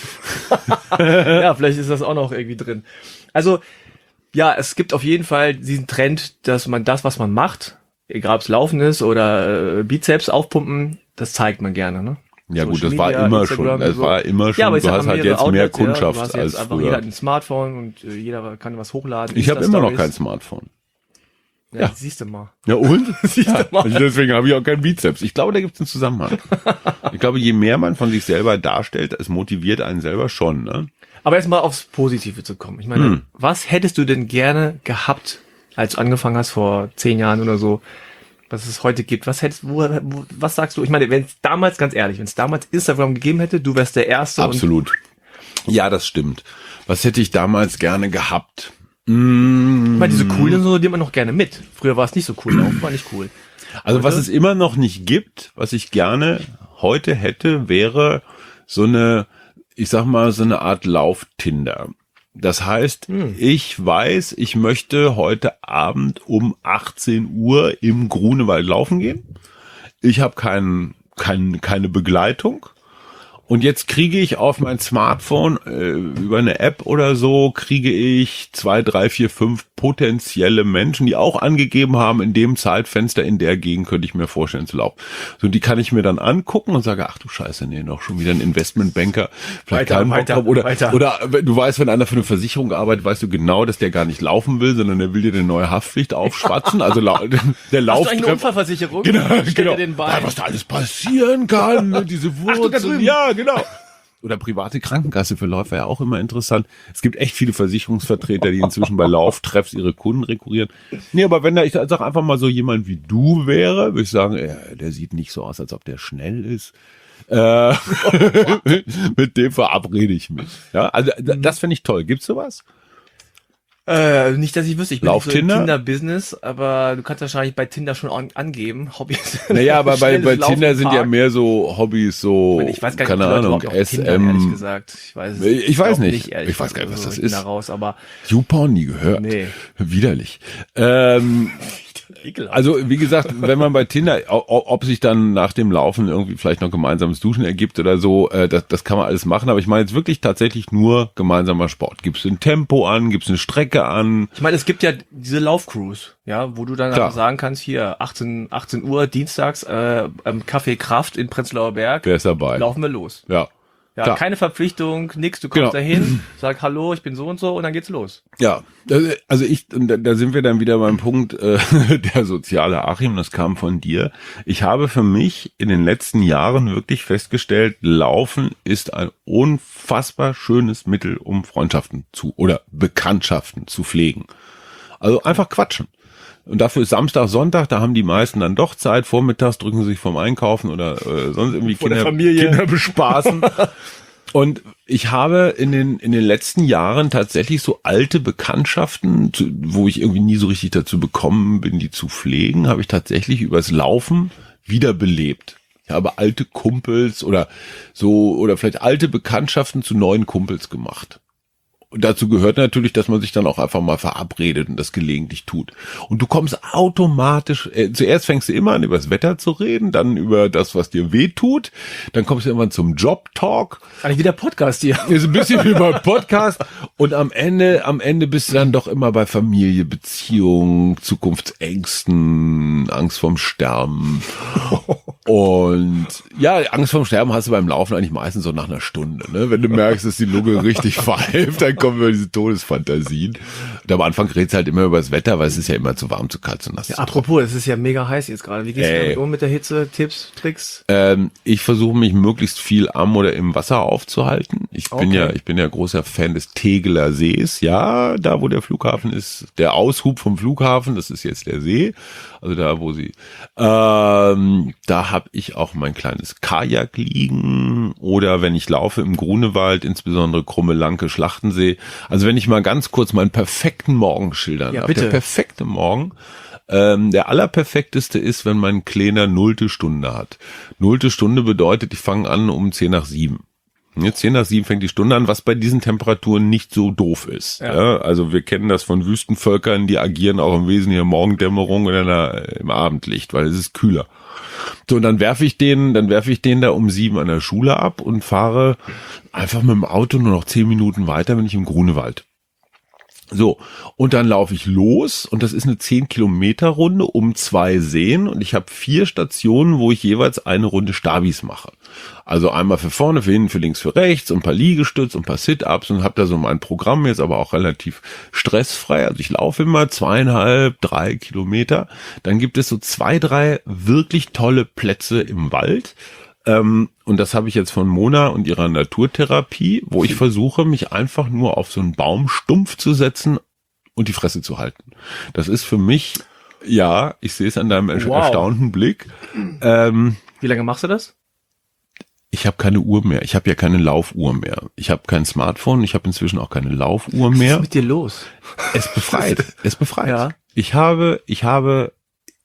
Ja, vielleicht ist das auch noch irgendwie drin. Also, ja, es gibt auf jeden Fall diesen Trend, dass man das, was man macht, egal ob es Laufen ist oder äh, Bizeps aufpumpen, das zeigt man gerne, ne? Ja Social gut, das Media, war immer Instagram schon, das so. war immer schon, ja, aber du hast halt jetzt Outlets, mehr ja, Kundschaft du hast als jetzt einfach, früher. jeder hat ein Smartphone und äh, jeder kann was hochladen. Ich habe immer noch Insta-Stories. kein Smartphone. Ja, Ja. siehst du mal. Ja und? Siehst Ja, du mal. also deswegen habe ich auch keinen Bizeps. Ich glaube, da gibt es einen Zusammenhang. Ich glaube, je mehr man von sich selber darstellt, es motiviert einen selber schon. Ne? Aber jetzt mal aufs Positive zu kommen. Ich meine, Hm. was hättest du denn gerne gehabt, als du angefangen hast vor zehn Jahren oder so, was es heute gibt? Was hättest wo, wo was sagst du? Ich meine, wenn es damals, ganz ehrlich, wenn es damals Instagram gegeben hätte, du wärst der Erste. Absolut. Ja, das stimmt. Was hätte ich damals gerne gehabt? Mmh. Ich meine, diese coolen so, die man noch gerne mit. Früher war es nicht so cool, auch war nicht cool. Also Heute? was es immer noch nicht gibt, was ich gerne heute hätte, wäre so eine, ich sag mal, so eine Art Lauf-Tinder. Das heißt, hm. ich weiß, ich möchte heute Abend um achtzehn Uhr im Grunewald laufen gehen. Ich habe kein, kein, keine Begleitung. Und jetzt kriege ich auf mein Smartphone äh, über eine App oder so, kriege ich zwei, drei, vier, fünf potenzielle Menschen, die auch angegeben haben, in dem Zeitfenster, in der Gegend könnte ich mir vorstellen zu laufen. So, die kann ich mir dann angucken und sage, ach du Scheiße, nee, noch schon wieder ein Investmentbanker. Vielleicht Weiter, keinen Bock weiter, drauf. Oder, weiter. oder du weißt, wenn einer für eine Versicherung arbeitet, weißt du genau, dass der gar nicht laufen will, sondern der will dir eine neue Haftpflicht aufschwatzen. Also der Hast du Lauf. eigentlich eine Unfallversicherung? Genau, Stell genau. dir den Bein. Ja, was da alles passieren kann, ne, diese Ach, du da Wurzeln. drüben. Ja, genau. Oder private Krankenkasse für Läufer, ja auch immer interessant. Es gibt echt viele Versicherungsvertreter, die inzwischen bei Lauftreffs ihre Kunden rekurrieren. Nee, aber wenn da, ich sag einfach mal so jemand wie du wäre, würde ich sagen, äh, der sieht nicht so aus, als ob der schnell ist. Äh, mit dem verabrede ich mich. Ja, also das finde ich toll. Gibt's sowas? Äh, nicht, dass ich wüsste, ich bin Lauf nicht so im Tinder? Tinder-Business, aber du kannst wahrscheinlich bei Tinder schon an, angeben, Hobbys. Naja, aber bei, Schnelles bei Laufen Tinder im sind ja Park. mehr so Hobbys, so, Ich weiß gar nicht, keine ob die Leute Ahnung, überhaupt auf Tinder, S M. ehrlich gesagt. Ich weiß es Ich weiß auch nicht. ehrlich Ich weiß gar nicht, was gesagt. das Also, ich bin ist. da raus, aber YouPorn nie gehört. Nee. Widerlich. Ähm, ekelhaft. also wie gesagt, wenn man bei Tinder, o- ob sich dann nach dem Laufen irgendwie vielleicht noch gemeinsames Duschen ergibt oder so, äh, das, das kann man alles machen. Aber ich meine jetzt wirklich tatsächlich nur gemeinsamer Sport. Gibst du ein Tempo an, gibst eine Strecke an? Ich meine, es gibt ja diese Laufcrews, ja, wo du dann Klar. einfach sagen kannst, hier achtzehn Uhr dienstags, äh, ähm, Café Kraft in Prenzlauer Berg, Wer ist dabei? laufen wir los. Ja. Ja, Klar. keine Verpflichtung, nix, du kommst Genau. dahin, sag Hallo, ich bin so und so und dann geht's los. Ja, also ich, da, da sind wir dann wieder beim Punkt, äh, der soziale Achim, das kam von dir. Ich habe für mich in den letzten Jahren wirklich festgestellt, Laufen ist ein unfassbar schönes Mittel, um Freundschaften zu oder Bekanntschaften zu pflegen. Also einfach quatschen. Und dafür ist Samstag, Sonntag, da haben die meisten dann doch Zeit, vormittags drücken sie sich vom Einkaufen oder äh, sonst irgendwie Vor der Kinder, Familie. Kinder bespaßen. Und ich habe in den in den letzten Jahren tatsächlich so alte Bekanntschaften, zu, wo ich irgendwie nie so richtig dazu bekommen bin, die zu pflegen, habe ich tatsächlich übers Laufen wiederbelebt. Ich habe alte Kumpels oder so oder vielleicht alte Bekanntschaften zu neuen Kumpels gemacht. Und dazu gehört natürlich, dass man sich dann auch einfach mal verabredet und das gelegentlich tut. Und du kommst automatisch, äh, zuerst fängst du immer an, über das Wetter zu reden, dann über das, was dir weh tut, dann kommst du irgendwann zum Job-Talk. Eigentlich wieder Podcast hier. Ist ein bisschen wie beim Podcast. Und am Ende, am Ende bist du dann doch immer bei Familie, Beziehung, Zukunftsängsten, Angst vorm Sterben. Und ja, Angst vorm Sterben hast du beim Laufen eigentlich meistens so nach einer Stunde, ne? Wenn du merkst, dass die Lunge richtig pfeift, dann kommen wir diese Todesfantasien. Und am Anfang redest du halt immer über das Wetter, weil es ist ja immer zu warm, zu kalt, zu nass. Ja, zu apropos, es ist ja mega heiß jetzt gerade. Wie gehst du Ey. damit um mit der Hitze? Tipps, Tricks? Ähm, ich versuche mich möglichst viel am oder im Wasser aufzuhalten. Ich bin Okay. ja, ich bin ja großer Fan des Tegeler Sees. Ja, da wo der Flughafen ist, der Aushub vom Flughafen, das ist jetzt der See. Also da, wo sie, ähm, da habe ich auch mein kleines Kajak liegen. Oder wenn ich laufe im Grunewald, insbesondere Krumme Lanke, Schlachtensee. Also wenn ich mal ganz kurz meinen perfekten Morgen schildern Ja, darf. bitte. Der perfekte Morgen. Ähm, der allerperfekteste ist, wenn mein Kleiner nullte Stunde hat. Nullte Stunde bedeutet, ich fange an um zehn nach sieben. Jetzt zehn nach sieben fängt die Stunde an, was bei diesen Temperaturen nicht so doof ist. Ja. Ja, also wir kennen das von Wüstenvölkern, die agieren auch im Wesentlichen in der Morgendämmerung oder in der, im Abendlicht, weil es ist kühler. So, und dann werfe ich den, dann werfe ich den da um sieben an der Schule ab und fahre einfach mit dem Auto nur noch zehn Minuten weiter, bin ich im Grunewald. So, und dann laufe ich los und das ist eine zehn Kilometer Runde um zwei Seen und ich habe vier Stationen, wo ich jeweils eine Runde Stabis mache. Also einmal für vorne, für hinten, für links, für rechts und ein paar Liegestütze und ein paar Sit-Ups und habe da so mein Programm jetzt aber auch relativ stressfrei. Also ich laufe immer zweieinhalb, drei Kilometer. Dann gibt es so zwei, drei wirklich tolle Plätze im Wald. Ähm, und das habe ich jetzt von Mona und ihrer Naturtherapie, wo ich versuche, mich einfach nur auf so einen Baumstumpf zu setzen und die Fresse zu halten. Das ist für mich, ja, ich sehe es an deinem Wow. erstaunten Blick. Ähm, Wie lange machst du das? ich habe keine Uhr mehr. Ich habe ja keine Laufuhr mehr. Ich habe kein Smartphone. Ich habe inzwischen auch keine Laufuhr Was mehr. ist mit dir los? Es befreit. Es befreit. Ja. Ich habe, ich habe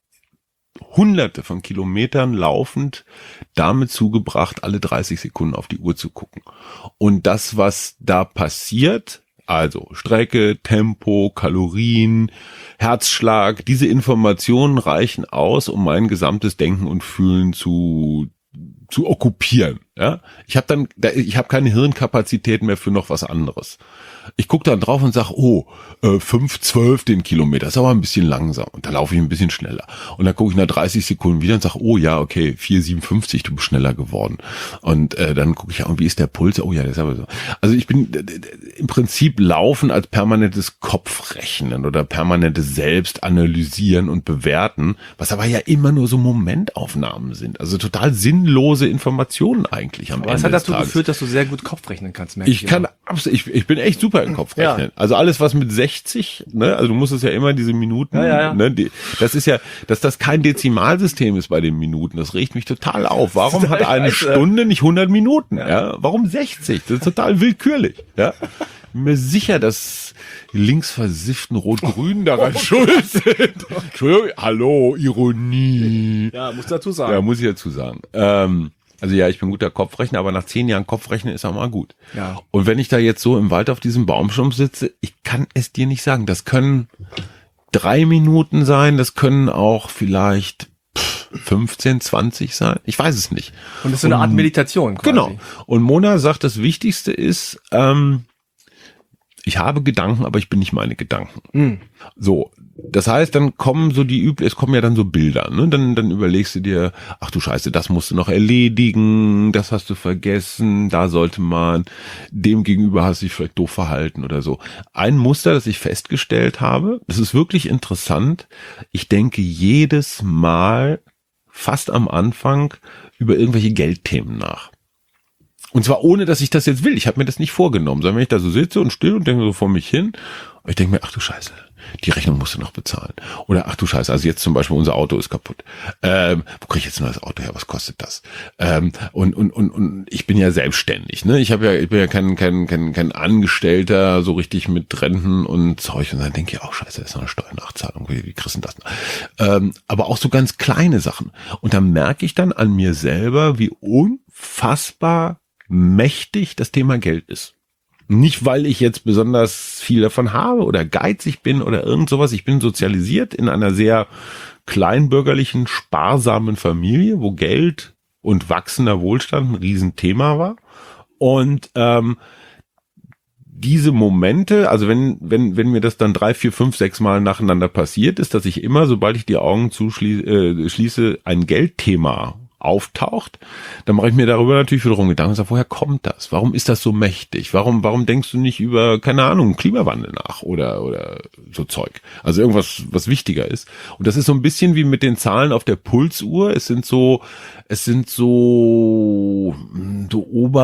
Hunderte von Kilometern laufend damit zugebracht, alle dreißig Sekunden auf die Uhr zu gucken. Und das, was da passiert, also Strecke, Tempo, Kalorien, Herzschlag, diese Informationen reichen aus, um mein gesamtes Denken und Fühlen zu zu okkupieren. Ja, ich habe dann, ich habe keine Hirnkapazität mehr für noch was anderes. Ich gucke dann drauf und sage, oh, äh, fünf zwölf den Kilometer, ist aber ein bisschen langsam. Und da laufe ich ein bisschen schneller. Und dann gucke ich nach dreißig Sekunden wieder und sage, oh ja, okay, vier siebenundfünfzig, du bist schneller geworden. Und äh, dann gucke ich, und wie ist der Puls? Oh ja, das ist aber so. Also ich bin äh, im Prinzip Laufen als permanentes Kopfrechnen oder permanentes Selbstanalysieren und Bewerten, was aber ja immer nur so Momentaufnahmen sind. Also total sinnlose Informationen eigentlich am Aber Ende es hat des dazu Tages. geführt, dass du sehr gut Kopf rechnen kannst, merke Ich kann absolut, ich, ich bin echt super im Kopfrechnen. Ja. Also alles, was mit sechzig, ne, also du musst es ja immer diese Minuten, Ja, ja, ja. ne, die, das ist ja, dass das kein Dezimalsystem ist bei den Minuten, das regt mich total auf. Warum hat eine Scheiße. Stunde nicht hundert Minuten? Ja. Warum sechzig? Das ist total willkürlich. Ja. Bin mir sicher, dass die linksversifften Rot-Grünen daran schuld sind. Entschuldigung, hallo, Ironie. Ja, musst du dazu sagen. Ja, muss ich dazu sagen. Ähm, also ja, ich bin guter Kopfrechner, aber nach zehn Jahren Kopfrechnen ist auch mal gut. Ja. Und wenn ich da jetzt so im Wald auf diesem Baumstumpf sitze, ich kann es dir nicht sagen. Das können drei Minuten sein, das können auch vielleicht pff, fünfzehn, zwanzig sein. Ich weiß es nicht. Und das ist so eine Art Meditation quasi. Genau. Und Mona sagt, das Wichtigste ist, ähm, Ich habe Gedanken, aber ich bin nicht meine Gedanken. Mhm. So, das heißt, dann kommen so die üb, es kommen ja dann so Bilder, ne? Dann, dann überlegst du dir, ach du Scheiße, das musst du noch erledigen, das hast du vergessen, da sollte man, dem gegenüber hast du dich vielleicht doof verhalten oder so. Ein Muster, das ich festgestellt habe, das ist wirklich interessant. Ich denke jedes Mal, fast am Anfang, über irgendwelche Geldthemen nach. Und zwar ohne, dass ich das jetzt will. Ich habe mir das nicht vorgenommen, sondern wenn ich da so sitze und still und denke so vor mich hin, und ich denke mir, ach du Scheiße, die Rechnung musst du noch bezahlen. Oder ach du Scheiße, also jetzt zum Beispiel unser Auto ist kaputt. Ähm, wo kriege ich jetzt ein neues Auto her? Was kostet das? Ähm, und und und und ich bin ja selbstständig, ne? Ich habe ja, ich bin ja kein kein kein kein Angestellter so richtig mit Renten und Zeug. Und dann denke ich auch, Scheiße, das ist noch eine Steuernachzahlung. Wie, wie kriegst du das? Ähm, aber auch so ganz kleine Sachen. Und dann merke ich dann an mir selber, wie unfassbar mächtig das Thema Geld ist. Nicht, weil ich jetzt besonders viel davon habe oder geizig bin oder irgend sowas. Ich bin sozialisiert in einer sehr kleinbürgerlichen, sparsamen Familie, wo Geld und wachsender Wohlstand ein Riesenthema war. Und ähm, diese Momente, also wenn wenn wenn mir das dann drei, vier, fünf, sechs Mal nacheinander passiert ist, dass ich immer, sobald ich die Augen zuschließe, äh, schließe, ein Geldthema auftaucht, dann mache ich mir darüber natürlich wiederum Gedanken und sage, woher kommt das? Warum ist das so mächtig? Warum warum denkst du nicht über, keine Ahnung, Klimawandel nach oder oder so Zeug? Also irgendwas, was wichtiger ist. Und das ist so ein bisschen wie mit den Zahlen auf der Pulsuhr. Es sind so es sind so so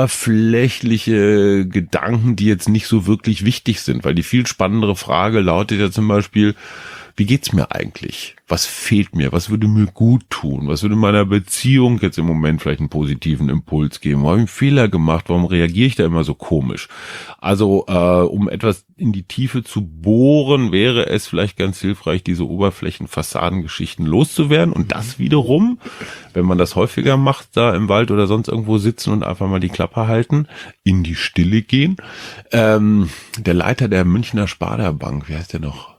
oberflächliche Gedanken, die jetzt nicht so wirklich wichtig sind, weil die viel spannendere Frage lautet ja zum Beispiel, wie geht's mir eigentlich? Was fehlt mir? Was würde mir gut tun? Was würde meiner Beziehung jetzt im Moment vielleicht einen positiven Impuls geben? Warum habe ich einen Fehler gemacht? Warum reagiere ich da immer so komisch? Also, äh, um etwas in die Tiefe zu bohren, wäre es vielleicht ganz hilfreich, diese Oberflächen-Fassadengeschichten loszuwerden. Und das wiederum, wenn man das häufiger macht, da im Wald oder sonst irgendwo sitzen und einfach mal die Klappe halten, in die Stille gehen. Ähm, der Leiter der Münchner Sparda-Bank, wie heißt der noch?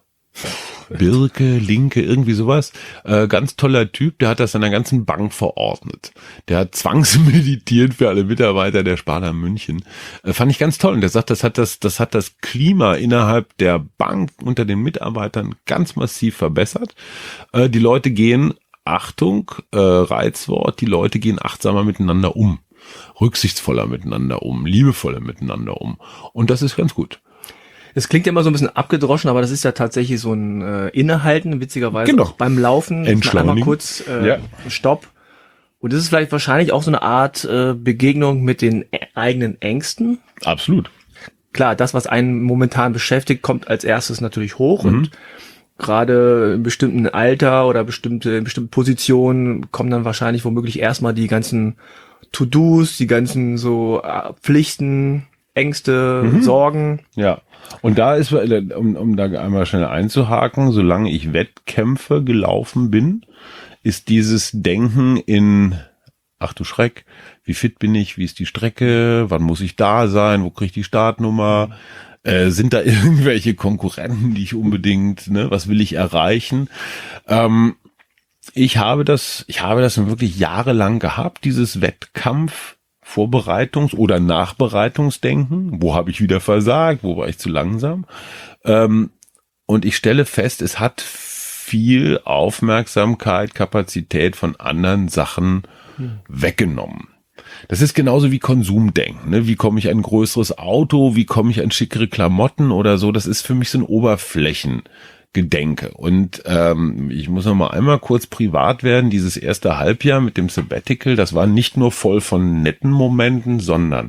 Birke, Linke, irgendwie sowas. Äh, ganz toller Typ, der hat das an der ganzen Bank verordnet. Der hat zwangsmeditiert für alle Mitarbeiter der Sparda München. Äh, fand ich ganz toll. Und der sagt, das hat das, das hat das Klima innerhalb der Bank unter den Mitarbeitern ganz massiv verbessert. Äh, die Leute gehen, Achtung, äh, Reizwort, die Leute gehen achtsamer miteinander um. Rücksichtsvoller miteinander um, liebevoller miteinander um. Und das ist ganz gut. Das klingt ja immer so ein bisschen abgedroschen, aber das ist ja tatsächlich so ein äh, Innehalten, witzigerweise genau. Auch beim Laufen. Einmal kurz äh, ja. Stopp. Und das ist vielleicht wahrscheinlich auch so eine Art äh, Begegnung mit den ä- eigenen Ängsten. Absolut. Klar, das, was einen momentan beschäftigt, kommt als erstes natürlich hoch. Mhm. Und gerade in bestimmten Alter oder bestimmte in bestimmten Positionen kommen dann wahrscheinlich womöglich erstmal die ganzen To-Dos, die ganzen so äh, Pflichten, Ängste, mhm. Sorgen. Ja. Und da ist, um, um da einmal schnell einzuhaken, solange ich Wettkämpfe gelaufen bin, ist dieses Denken in, ach du Schreck, wie fit bin ich, wie ist die Strecke, wann muss ich da sein, wo kriege ich die Startnummer, äh, sind da irgendwelche Konkurrenten, die ich unbedingt, ne, was will ich erreichen? Ähm, ich habe das, ich habe das wirklich jahrelang gehabt, dieses Wettkampf, Vorbereitungs- oder Nachbereitungsdenken. Wo habe ich wieder versagt? Wo war ich zu langsam? Ähm, und ich stelle fest, es hat viel Aufmerksamkeit, Kapazität von anderen Sachen hm. weggenommen. Das ist genauso wie Konsumdenken. Ne? Wie komme ich an ein größeres Auto? Wie komme ich an schickere Klamotten oder so? Das ist für mich so ein Oberflächen. Gedenke. Und ähm, ich muss noch mal einmal kurz privat werden. Dieses erste Halbjahr mit dem Sabbatical, das war nicht nur voll von netten Momenten, sondern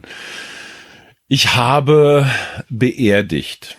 ich habe beerdigt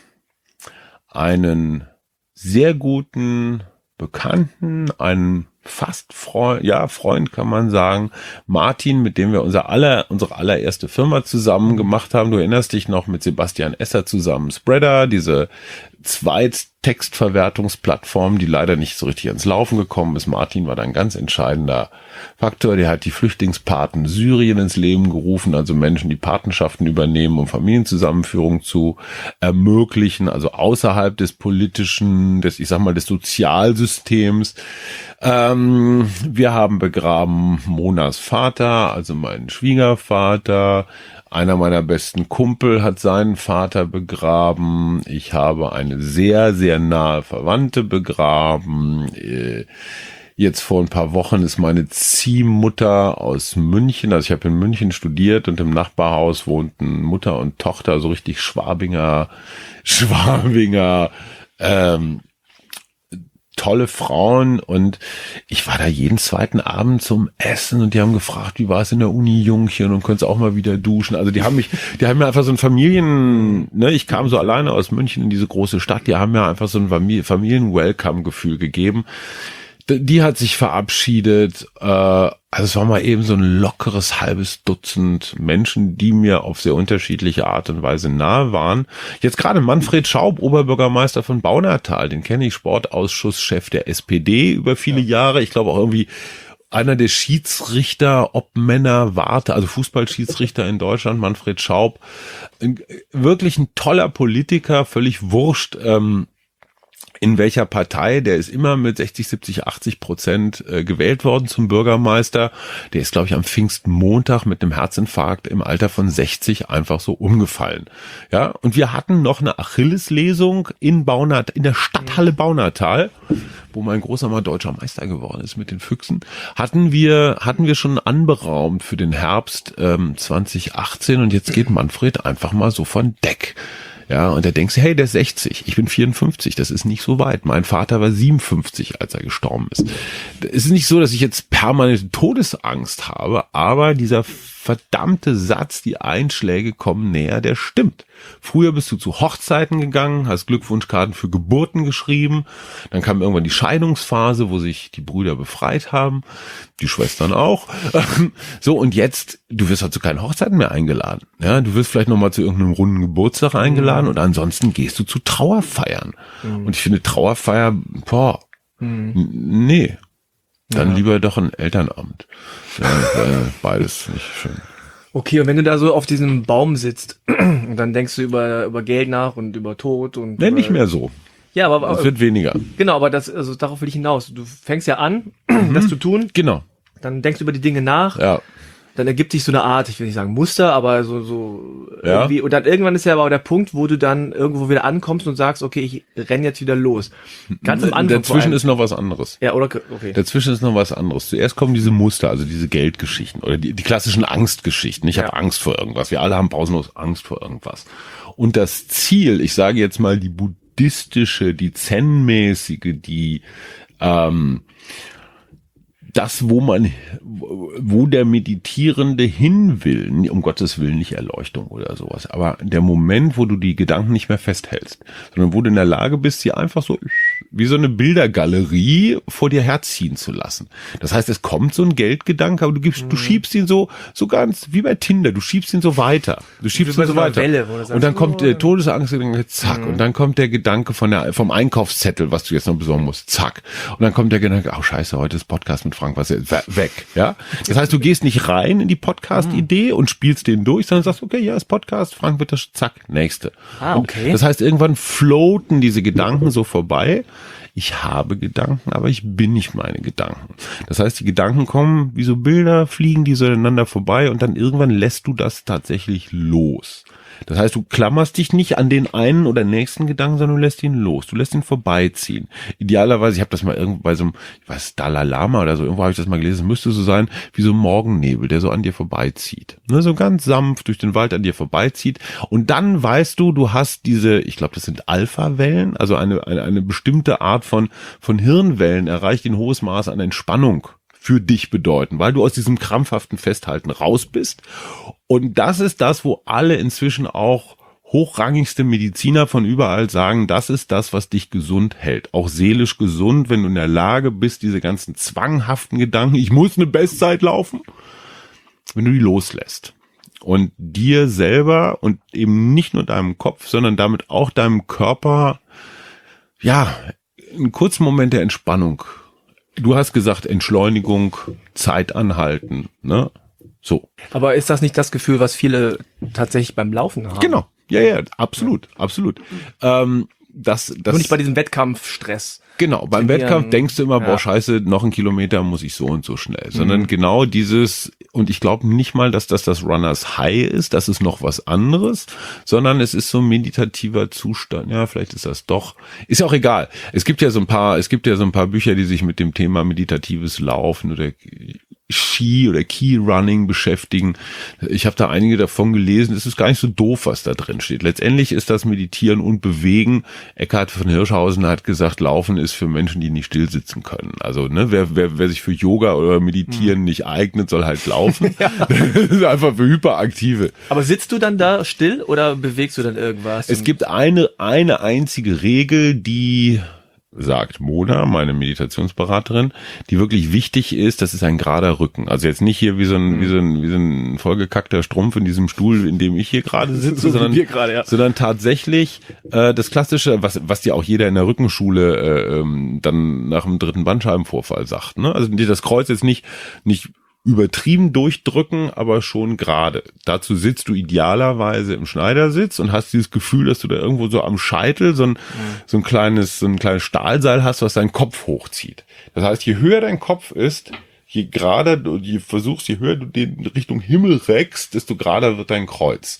einen sehr guten Bekannten, einen fast Freund, ja, Freund kann man sagen, Martin, mit dem wir unser aller, unsere allererste Firma zusammen gemacht haben. Du erinnerst dich noch mit Sebastian Esser zusammen Spreader, diese Zweit-Textverwertungsplattform, die leider nicht so richtig ans Laufen gekommen ist. Martin war da ein ganz entscheidender Faktor. Der hat die Flüchtlingspaten Syrien ins Leben gerufen, also Menschen, die Patenschaften übernehmen, um Familienzusammenführung zu ermöglichen, also außerhalb des politischen, des, ich sag mal, des Sozialsystems. Ähm, wir haben begraben Monas Vater, also meinen Schwiegervater, Einer meiner besten Kumpel hat seinen Vater begraben. Ich habe eine sehr, sehr nahe Verwandte begraben. Jetzt vor ein paar Wochen ist meine Ziehmutter aus München, also ich habe in München studiert und im Nachbarhaus wohnten Mutter und Tochter, so richtig Schwabinger, Schwabinger, ähm, tolle Frauen, und ich war da jeden zweiten Abend zum Essen und die haben gefragt, wie war es in der Uni, Jungchen, und könntest auch mal wieder duschen. Also die haben mich, die haben mir einfach so ein Familien, ne, ich kam so alleine aus München in diese große Stadt, die haben mir einfach so ein Familien-Welcome-Gefühl gegeben. Die hat sich verabschiedet, äh, also es war mal eben so ein lockeres halbes Dutzend Menschen, die mir auf sehr unterschiedliche Art und Weise nahe waren. Jetzt gerade Manfred Schaub, Oberbürgermeister von Baunatal, den kenne ich, Sportausschusschef der S P D über viele ja. Jahre. Ich glaube auch irgendwie einer der Schiedsrichter, Obmänner, Warte, also Fußballschiedsrichter in Deutschland, Manfred Schaub. Wirklich ein toller Politiker, völlig wurscht, ähm, in welcher Partei, der ist immer mit sechzig, siebzig, achtzig Prozent äh, gewählt worden zum Bürgermeister. Der ist, glaube ich, am Pfingstmontag mit einem Herzinfarkt im Alter von sechzig einfach so umgefallen. Ja, und wir hatten noch eine Achilleslesung in Baunat, in der Stadthalle Baunatal, wo mein großer mal deutscher Meister geworden ist mit den Füchsen, hatten wir, hatten wir schon anberaumt für den Herbst ähm, zwanzig achtzehn, und jetzt geht Manfred einfach mal so von Deck. Ja, und da denkst du, hey, der ist sechzig, ich bin vierundfünfzig, das ist nicht so weit. Mein Vater war siebenundfünfzig, als er gestorben ist. Es ist nicht so, dass ich jetzt permanent Todesangst habe, aber dieser verdammte Satz, die Einschläge kommen näher, der stimmt. Früher bist du zu Hochzeiten gegangen, hast Glückwunschkarten für Geburten geschrieben, dann kam irgendwann die Scheidungsphase, wo sich die Brüder befreit haben, die Schwestern auch. So, und jetzt, du wirst halt zu keinen Hochzeiten mehr eingeladen. Ja, du wirst vielleicht nochmal zu irgendeinem runden Geburtstag eingeladen, mhm. und ansonsten gehst du zu Trauerfeiern. Mhm. Und ich finde Trauerfeier, boah, mhm. nee. Dann ja. lieber doch ein Elternamt. Ja, beides nicht schön. Okay, und wenn du da so auf diesem Baum sitzt und dann denkst du über über Geld nach und über Tod und nee, nicht mehr so. Ja, aber es wird weniger. Genau, aber das, also darauf will ich hinaus. Du fängst ja an, mhm. das zu tun. Genau. Dann denkst du über die Dinge nach. Ja. Dann ergibt sich so eine Art, ich will nicht sagen Muster, aber so so ja. irgendwie. Und dann irgendwann ist ja aber auch der Punkt, wo du dann irgendwo wieder ankommst und sagst, okay, ich renn jetzt wieder los. Ganz am Anfang. Dazwischen ist noch was anderes. Ja, oder okay. Dazwischen ist noch was anderes. Zuerst kommen diese Muster, also diese Geldgeschichten oder die, die klassischen Angstgeschichten. Ich ja. habe Angst vor irgendwas. Wir alle haben pausenlos Angst vor irgendwas. Und das Ziel, ich sage jetzt mal die buddhistische, die zen-mäßige, die ähm, das, wo man, wo der Meditierende hin will, um Gottes Willen nicht Erleuchtung oder sowas, aber der Moment, wo du die Gedanken nicht mehr festhältst, sondern wo du in der Lage bist, sie einfach so wie so eine Bildergalerie vor dir herziehen zu lassen. Das heißt, es kommt so ein Geldgedanke, aber du gibst, mhm. du schiebst ihn so, so ganz wie bei Tinder, du schiebst ihn so weiter. Du schiebst ihn so weiter. Welle, wo du sagst, und dann oh, kommt der Todesangstgedanke, zack, mhm. und dann kommt der Gedanke von der, vom Einkaufszettel, was du jetzt noch besorgen musst, zack. Und dann kommt der Gedanke, oh scheiße, heute ist Podcast mit Frank, was ist weg, ja? Das heißt, du gehst nicht rein in die Podcast-Idee und spielst den durch, sondern sagst, okay, ja, ist Podcast, Frank wird das, zack, nächste. Ah, okay. Und das heißt, irgendwann floaten diese Gedanken so vorbei. Ich habe Gedanken, aber ich bin nicht meine Gedanken. Das heißt, die Gedanken kommen wie so Bilder, fliegen die so aneinander vorbei und dann irgendwann lässt du das tatsächlich los. Das heißt, du klammerst dich nicht an den einen oder nächsten Gedanken, sondern du lässt ihn los. Du lässt ihn vorbeiziehen. Idealerweise, ich habe das mal irgendwo bei so einem, ich weiß, Dalai Lama oder so, irgendwo habe ich das mal gelesen, es müsste so sein, wie so ein Morgennebel, der so an dir vorbeizieht. Ne, so ganz sanft durch den Wald an dir vorbeizieht. Und dann weißt du, du hast diese, ich glaube, das sind Alpha-Wellen, also eine, eine, eine bestimmte Art von, von Hirnwellen erreicht ein hohes Maß an Entspannung für dich bedeuten, weil du aus diesem krampfhaften Festhalten raus bist. Und das ist das, wo alle inzwischen auch hochrangigste Mediziner von überall sagen, das ist das, was dich gesund hält. Auch seelisch gesund, wenn du in der Lage bist, diese ganzen zwanghaften Gedanken, ich muss eine Bestzeit laufen, wenn du die loslässt. Und dir selber und eben nicht nur deinem Kopf, sondern damit auch deinem Körper, ja, einen kurzen Moment der Entspannung. Du hast gesagt, Entschleunigung, Zeit anhalten, ne? So. Aber ist das nicht das Gefühl, was viele tatsächlich beim Laufen haben? Genau. Ja, ja, absolut, ja. absolut. Ähm, das, das. Nur nicht bei diesem Wettkampfstress. Genau. Beim Wettkampf denkst du immer, ja. boah, scheiße, noch ein Kilometer muss ich so und so schnell. Sondern mhm. genau dieses, und ich glaube nicht mal, dass das das Runners High ist, das ist noch was anderes, sondern es ist so ein meditativer Zustand. Ja, vielleicht ist das doch. Ist ja auch egal. Es gibt ja so ein paar, es gibt ja so ein paar Bücher, die sich mit dem Thema meditatives Laufen oder Ski oder Key Running beschäftigen. Ich habe da einige davon gelesen. Es ist gar nicht so doof, was da drin steht. Letztendlich ist das Meditieren und Bewegen. Eckhard von Hirschhausen hat gesagt, Laufen ist für Menschen, die nicht still sitzen können. Also ne, wer, wer, wer sich für Yoga oder Meditieren hm. nicht eignet, soll halt laufen. Ja. Das ist einfach für Hyperaktive. Aber sitzt du dann da still oder bewegst du dann irgendwas? Es gibt eine eine einzige Regel, die sagt Mona, meine Meditationsberaterin, die wirklich wichtig ist, das ist ein gerader Rücken. Also jetzt nicht hier wie so ein, mhm. wie so ein, wie so ein vollgekackter Strumpf in diesem Stuhl, in dem ich hier gerade sitze, so sondern, grade, ja. sondern tatsächlich äh, das Klassische, was was dir auch jeder in der Rückenschule äh, ähm, dann nach dem dritten Bandscheibenvorfall sagt. Ne? Also dir das Kreuz jetzt nicht nicht übertrieben durchdrücken, aber schon gerade. Dazu sitzt du idealerweise im Schneidersitz und hast dieses Gefühl, dass du da irgendwo so am Scheitel so ein, mhm. so ein kleines, so ein kleines Stahlseil hast, was deinen Kopf hochzieht. Das heißt, je höher dein Kopf ist, je gerader du, je versuchst, je höher du den Richtung Himmel reckst, desto gerader wird dein Kreuz.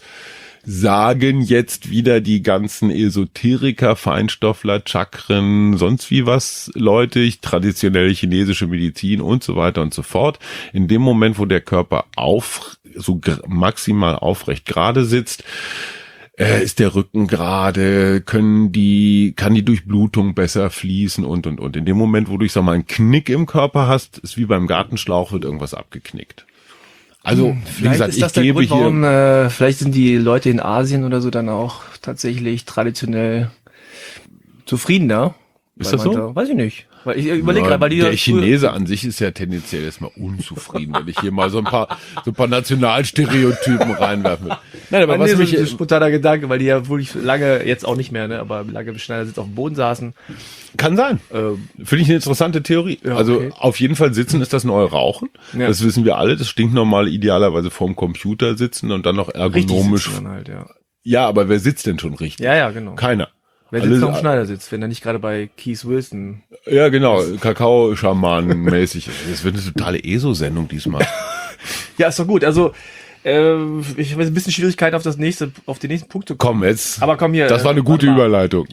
Sagen jetzt wieder die ganzen Esoteriker, Feinstoffler, Chakren, sonst wie was Leute, traditionelle chinesische Medizin und so weiter und so fort. In dem Moment, wo der Körper auf, so maximal aufrecht gerade sitzt, äh, ist der Rücken gerade, können die, kann die Durchblutung besser fließen und, und, und. In dem Moment, wo du, ich sag mal, einen Knick im Körper hast, ist wie beim Gartenschlauch, wird irgendwas abgeknickt. Also, hm, wie gesagt, ich gebe Grund, warum, hier... Äh, vielleicht sind die Leute in Asien oder so dann auch tatsächlich traditionell zufriedener. Ist das so? Da, weiß ich nicht. Weil ich überlege ja, gerade, weil die der Chinese an sich ist ja tendenziell erstmal unzufrieden, wenn ich hier mal so ein paar so ein paar Nationalstereotypen reinwerfe. Nein, aber was nee, mich so ein spontaner Gedanke, weil die ja wohl lange, jetzt auch nicht mehr, ne, aber lange im Schneidersitz auf dem Boden saßen. Kann sein. Ähm, Finde ich eine interessante Theorie. Ja, also okay. Auf jeden Fall sitzen ist das neue Rauchen. Ja. Das wissen wir alle. Das stinknormal idealerweise vorm Computer sitzen und dann noch ergonomisch. Dann halt, ja. ja, aber wer sitzt denn schon richtig? Ja, ja, genau. Keiner. Wer sitzt auf dem Schneidersitz, wenn er nicht gerade bei Keith Wilson... Ja, genau, Kakao-Schaman-mäßig. Das wird eine totale E S O-Sendung diesmal. Ja, ist doch gut. Also, äh, ich habe ein bisschen Schwierigkeiten auf das nächste, auf den nächsten Punkt zu kommen. Komm, jetzt. Aber komm hier. Das war eine gute Überleitung.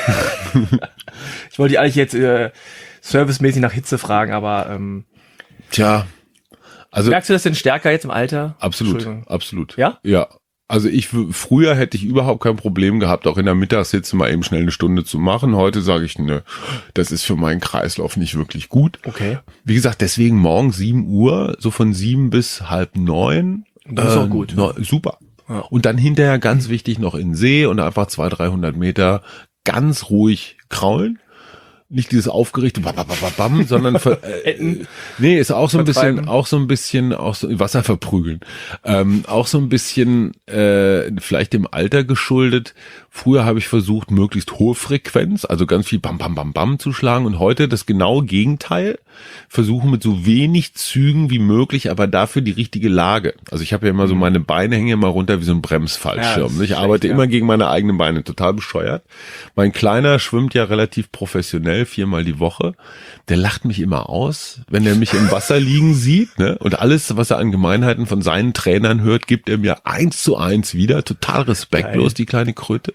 Ich wollte dich eigentlich jetzt äh, servicemäßig nach Hitze fragen, aber... Ähm, Tja, also... Merkst du das denn stärker jetzt im Alter? Absolut, absolut. Ja? Ja. Also ich, früher hätte ich überhaupt kein Problem gehabt, auch in der Mittagshitze mal eben schnell eine Stunde zu machen. Heute sage ich, ne, das ist für meinen Kreislauf nicht wirklich gut. Okay. Wie gesagt, deswegen morgen sieben Uhr, so von sieben bis halb neun. Das ist äh, auch gut. No, super. Ja. Und dann hinterher ganz wichtig noch in den See und einfach zweihundert, dreihundert Meter ganz ruhig kraulen. Nicht dieses aufgerichtete bam, bam, bam, bam, sondern äh, nee, ist auch so ein bisschen, auch so ein bisschen, auch so Wasser verprügeln, ähm, auch so ein bisschen äh, vielleicht dem Alter geschuldet. Früher habe ich versucht, möglichst hohe Frequenz, also ganz viel Bam, Bam, Bam, Bam zu schlagen und heute das genaue Gegenteil. Versuchen mit so wenig Zügen wie möglich, aber dafür die richtige Lage. Also ich habe ja immer so meine Beine hängen immer runter wie so ein Bremsfallschirm. Ja, ich arbeite echt, immer ja. gegen meine eigenen Beine, total bescheuert. Mein Kleiner schwimmt ja relativ professionell, viermal die Woche. Der lacht mich immer aus, wenn er mich im Wasser liegen sieht, ne? Und alles, was er an Gemeinheiten von seinen Trainern hört, gibt er mir eins zu eins wieder. Total respektlos, Geil. Die kleine Kröte.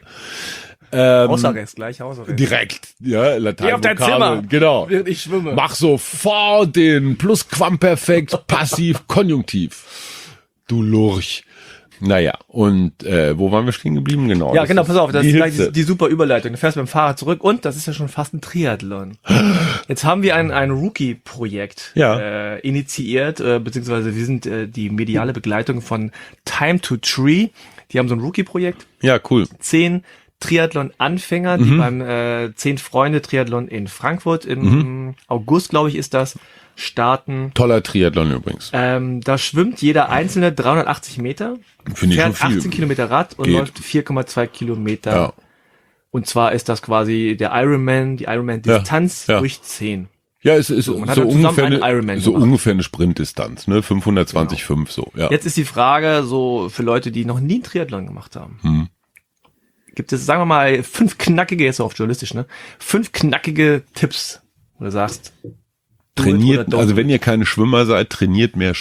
Ähm, Hausarrest, gleich Hausarrest. Direkt, ja, Latein. Geh auf dein Zimmer, genau. während ich schwimme. Mach sofort den Plusquamperfekt, passiv, konjunktiv. Du Lurch. Naja, und äh, wo waren wir stehen geblieben? Genau. Ja, genau, pass auf, das die ist gleich die, die super Überleitung. Du fährst mit dem Fahrrad zurück und das ist ja schon fast ein Triathlon. Jetzt haben wir ein, ein Rookie-Projekt ja. äh, initiiert, äh, beziehungsweise wir sind äh, die mediale Begleitung von Time to Tree. Die haben so ein Rookie-Projekt. Ja, cool. Zehn Triathlon-Anfänger, die mhm. beim äh, Zehn Freunde Triathlon in Frankfurt im mhm. August, glaube ich, ist das, starten. Toller Triathlon übrigens. Ähm, da schwimmt jeder Einzelne dreihundertachtzig Meter, Finde ich fährt schon viel. achtzehn Kilometer Rad und Geht. läuft vier Komma zwei Kilometer. Ja. Und zwar ist das quasi der Ironman, die Ironman-Distanz ja, ja. durch zehn. Ja, es ist so, so, man hat so, dann ungefähr, einen Ironman eine, so gemacht. ungefähr eine Sprintdistanz, ne? fünfhundertzwanzig Komma fünf so. Ja. Jetzt ist die Frage so für Leute, die noch nie einen Triathlon gemacht haben. Hm. Gibt es, sagen wir mal, fünf knackige, jetzt auf journalistisch, ne? Fünf knackige Tipps, wo du sagst, trainiert, also wenn ihr keine Schwimmer seid, trainiert mehr Schwimmen.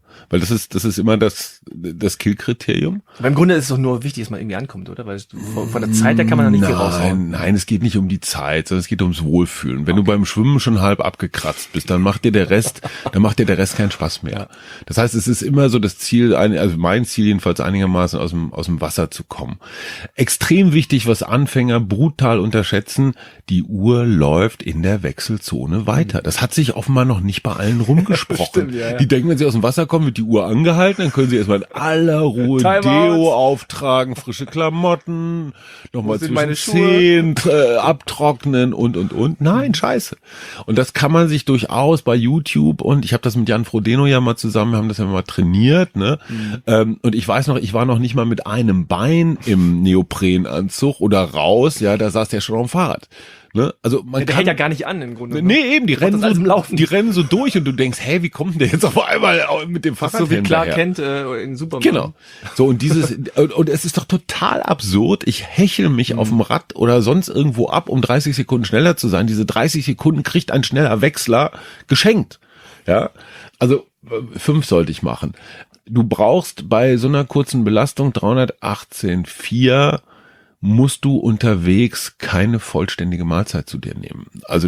Weil das ist, das ist immer das, das Kill-Kriterium. Aber im Grunde ist es doch nur wichtig, dass man irgendwie ankommt, oder? Weil es, von, von der Zeit her kann man da nicht nein, viel raushauen. Nein, es geht nicht um die Zeit, sondern es geht ums Wohlfühlen. Wenn okay. du beim Schwimmen schon halb abgekratzt bist, dann macht dir der Rest, dann macht dir der Rest keinen Spaß mehr. Das heißt, es ist immer so das Ziel, also mein Ziel jedenfalls einigermaßen aus dem, aus dem Wasser zu kommen. Extrem wichtig, was Anfänger brutal unterschätzen, die Uhr läuft in der Wechselzone weiter. Das hat sich offenbar noch nicht bei allen rumgesprochen. Stimmt, ja, ja. Die denken, wenn sie aus dem Wasser kommen, wird die Uhr angehalten, dann können sie erstmal in aller Ruhe Deo auftragen, frische Klamotten, nochmal zwischen Zehen äh, abtrocknen und, und, und. Nein, scheiße. Und das kann man sich durchaus bei YouTube, und ich habe das mit Jan Frodeno ja mal zusammen, wir haben das ja mal trainiert, ne? Mhm. Ähm, und ich weiß noch, ich war noch nicht mal mit einem Bein im Neoprenanzug oder raus, ja, da saß der schon auf dem Fahrrad. Ne? Also man ja, der kann, hält ja gar nicht an im Grunde. Nee, ne? eben, die rennen, so, die rennen so durch und du denkst, hey, wie kommt denn der jetzt auf einmal mit dem Fahrrad so wie Clark her? Kent äh, in Superman. Genau. So und dieses und, und es ist doch total absurd. Ich hechel mich mhm. auf dem Rad oder sonst irgendwo ab, um dreißig Sekunden schneller zu sein. Diese dreißig Sekunden kriegt ein schneller Wechsler geschenkt. Ja, also fünf sollte ich machen. Du brauchst bei so einer kurzen Belastung dreihundertachtzehn Komma vier musst du unterwegs keine vollständige Mahlzeit zu dir nehmen. Also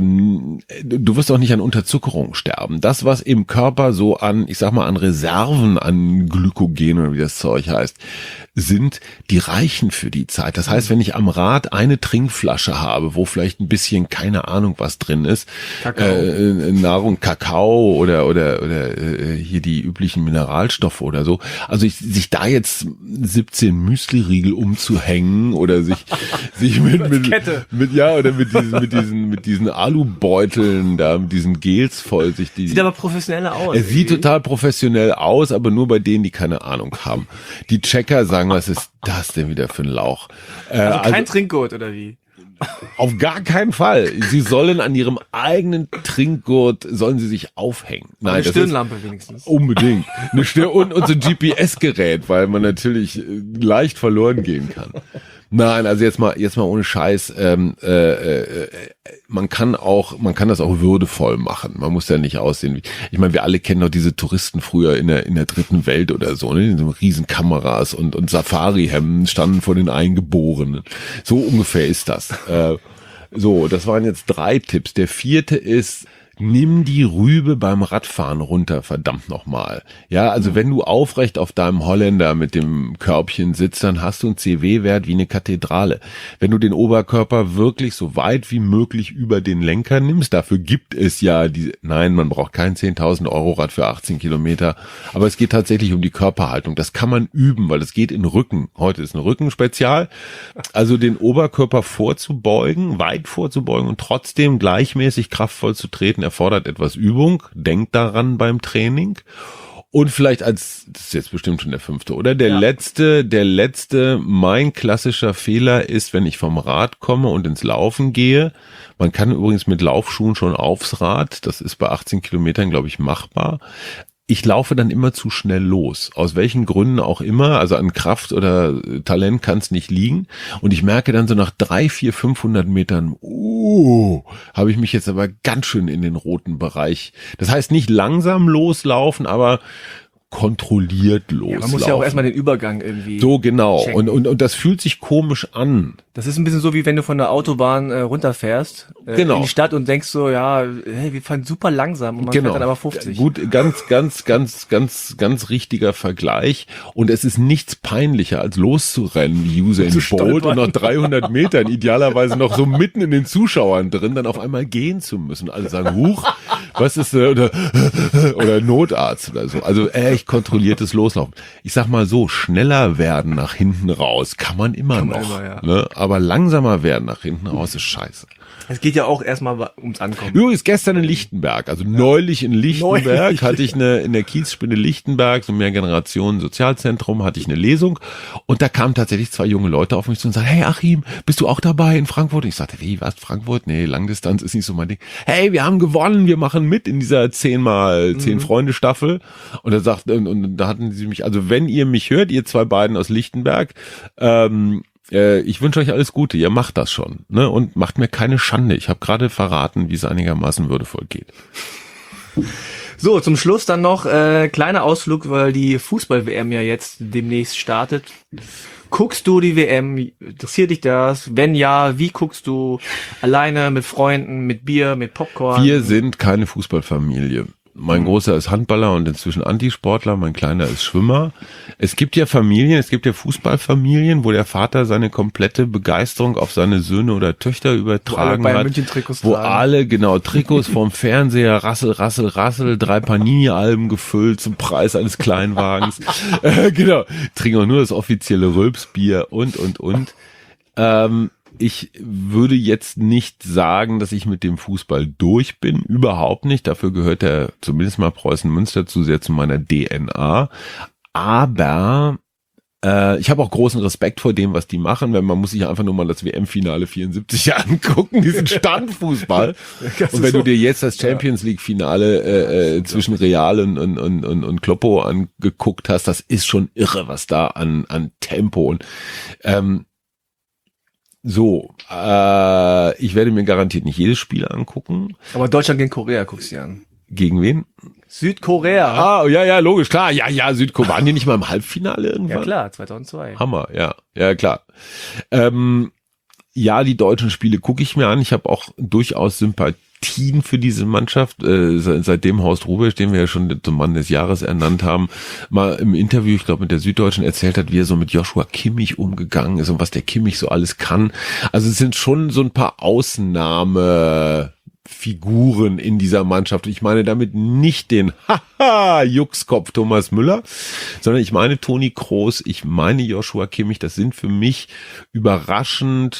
du wirst auch nicht an Unterzuckerung sterben. Das, was im Körper so an, ich sag mal, an Reserven, an Glykogen oder wie das Zeug heißt, sind, die reichen für die Zeit. Das heißt, wenn ich am Rad eine Trinkflasche habe, wo vielleicht ein bisschen, keine Ahnung, was drin ist, Kakao. Äh, Nahrung, Kakao oder oder oder äh, hier die üblichen Mineralstoffe oder so. Also ich, sich da jetzt siebzehn Müsli-Riegel umzuhängen oder sich sich mit mit, mit ja oder mit diesen mit diesen mit diesen Alubeuteln da, mit diesen Gels voll sich die. Sieht aber professioneller aus. Es sieht total professionell aus, aber nur bei denen, die keine Ahnung haben. Die Checker sagen, was ist das denn wieder für ein Lauch? Äh, also kein also, Trinkgurt oder wie? Auf gar keinen Fall. Sie sollen an ihrem eigenen Trinkgurt, sollen sie sich aufhängen. Nein, eine Stirnlampe wenigstens. Unbedingt. Eine Stirn und, und so ein G P S-Gerät, weil man natürlich leicht verloren gehen kann. Nein, also jetzt mal, jetzt mal ohne Scheiß. Ähm, äh, äh, man kann auch, man kann das auch würdevoll machen. Man muss ja nicht aussehen wie. Ich meine, wir alle kennen doch diese Touristen früher in der in der dritten Welt oder so, ne? In so riesen Kameras und und Safari-Hemden standen vor den Eingeborenen. So ungefähr ist das. Äh, so, das waren jetzt drei Tipps. Der vierte ist: Nimm die Rübe beim Radfahren runter, verdammt nochmal. Ja, also wenn du aufrecht auf deinem Holländer mit dem Körbchen sitzt, dann hast du einen C W-Wert wie eine Kathedrale. Wenn du den Oberkörper wirklich so weit wie möglich über den Lenker nimmst, dafür gibt es ja die, nein, man braucht kein zehntausend Euro Rad für achtzehn Kilometer, aber es geht tatsächlich um die Körperhaltung. Das kann man üben, weil es geht in Rücken. Heute ist ein Rückenspezial. Also den Oberkörper vorzubeugen, weit vorzubeugen und trotzdem gleichmäßig kraftvoll zu treten, erfordert etwas Übung. Denkt daran beim Training. Und vielleicht als, das ist jetzt bestimmt schon der fünfte, oder? Der ja. letzte, der letzte, mein klassischer Fehler ist, wenn ich vom Rad komme und ins Laufen gehe. Man kann übrigens mit Laufschuhen schon aufs Rad. Das ist bei achtzehn Kilometern, glaube ich, machbar. Ich laufe dann immer zu schnell los. Aus welchen Gründen auch immer. Also an Kraft oder Talent kann es nicht liegen. Und ich merke dann so nach drei, vier, fünfhundert Metern, uh, habe ich mich jetzt aber ganz schön in den roten Bereich. Das heißt nicht langsam loslaufen, aber kontrolliert loslaufen. Ja, man muss ja auch erstmal den Übergang irgendwie. So genau. Und, und, und das fühlt sich komisch an. Das ist ein bisschen so, wie wenn du von der Autobahn äh, runterfährst äh, genau. in die Stadt und denkst so, ja, hey, wir fahren super langsam und man genau. fährt dann aber fünfzig. Gut, ganz, ganz, ganz, ganz, ganz richtiger Vergleich. Und es ist nichts peinlicher, als loszurennen wie Usain Bolt und nach dreihundert Metern idealerweise noch so mitten in den Zuschauern drin, dann auf einmal gehen zu müssen. Alle sagen, huch, was ist äh, oder, oder Notarzt oder so. Also echt kontrolliertes Loslaufen. Ich sag mal so, schneller werden nach hinten raus kann man immer kann man noch. Immer, ja. Ne? Aber langsamer werden nach hinten raus ist scheiße. Es geht ja auch erstmal ums Ankommen. Übrigens gestern in Lichtenberg, also ja. neulich in Lichtenberg neulich. hatte ich eine, in der Kiezspinne Lichtenberg, so mehr Generationen Sozialzentrum, hatte ich eine Lesung und da kamen tatsächlich zwei junge Leute auf mich zu und sagten, hey Achim, bist du auch dabei in Frankfurt? Und ich sagte, wie, was, Frankfurt? Nee, Langdistanz ist nicht so mein Ding. Hey, wir haben gewonnen, wir machen mit in dieser zehn mal zehn mhm. Freunde Staffel. Und da sagten, und, und da hatten sie mich, also wenn ihr mich hört, ihr zwei beiden aus Lichtenberg, ähm, ich wünsche euch alles Gute, ihr macht das schon, ne? Und macht mir keine Schande. Ich habe gerade verraten, wie es einigermaßen würdevoll geht. So, zum Schluss dann noch äh, kleiner Ausflug, weil die Fußball-W M ja jetzt demnächst startet. Guckst du die W M? Interessiert dich das? Wenn ja, wie guckst du? Alleine, mit Freunden, mit Bier, mit Popcorn? Wir sind keine Fußballfamilie. Mein Großer ist Handballer und inzwischen Antisportler, mein Kleiner ist Schwimmer. Es gibt ja Familien, es gibt ja Fußballfamilien, wo der Vater seine komplette Begeisterung auf seine Söhne oder Töchter übertragen wo alle hat. Wo tragen. alle, genau, Trikots vorm Fernseher, Rassel, Rassel, Rassel, drei Panini-Alben gefüllt zum Preis eines Kleinwagens. äh, genau, trinken auch nur das offizielle Rülpsbier und, und, und. Ähm, Ich würde jetzt nicht sagen, dass ich mit dem Fußball durch bin, überhaupt nicht. Dafür gehört der zumindest mal Preußen Münster zu sehr zu meiner D N A. Aber äh, ich habe auch großen Respekt vor dem, was die machen, weil man muss sich einfach nur mal das W M-Finale vierundsiebzig angucken, diesen Standfußball. Und wenn du dir jetzt das Champions League-Finale äh, äh, zwischen Real und, und, und, und Kloppo angeguckt hast, das ist schon irre, was da an, an Tempo und ähm, So, äh, ich werde mir garantiert nicht jedes Spiel angucken. Aber Deutschland gegen Korea guckst du dir an. Gegen wen? Südkorea. Ah, ja, ja, logisch, klar. Ja, ja, Südkorea. Waren die nicht mal im Halbfinale irgendwann? Ja, klar, zweitausendzwei. Hammer, ja, ja, klar. Ähm, ja, die deutschen Spiele gucke ich mir an. Ich habe auch durchaus Sympathien für diese Mannschaft. Äh, seitdem Horst Rubesch, den wir ja schon zum Mann des Jahres ernannt haben, mal im Interview, ich glaube mit der Süddeutschen, erzählt hat, wie er so mit Joshua Kimmich umgegangen ist und was der Kimmich so alles kann. Also es sind schon so ein paar Ausnahmefiguren in dieser Mannschaft. Ich meine damit nicht den Haha Juxkopf Thomas Müller, sondern ich meine Toni Kroos, ich meine Joshua Kimmich. Das sind für mich überraschend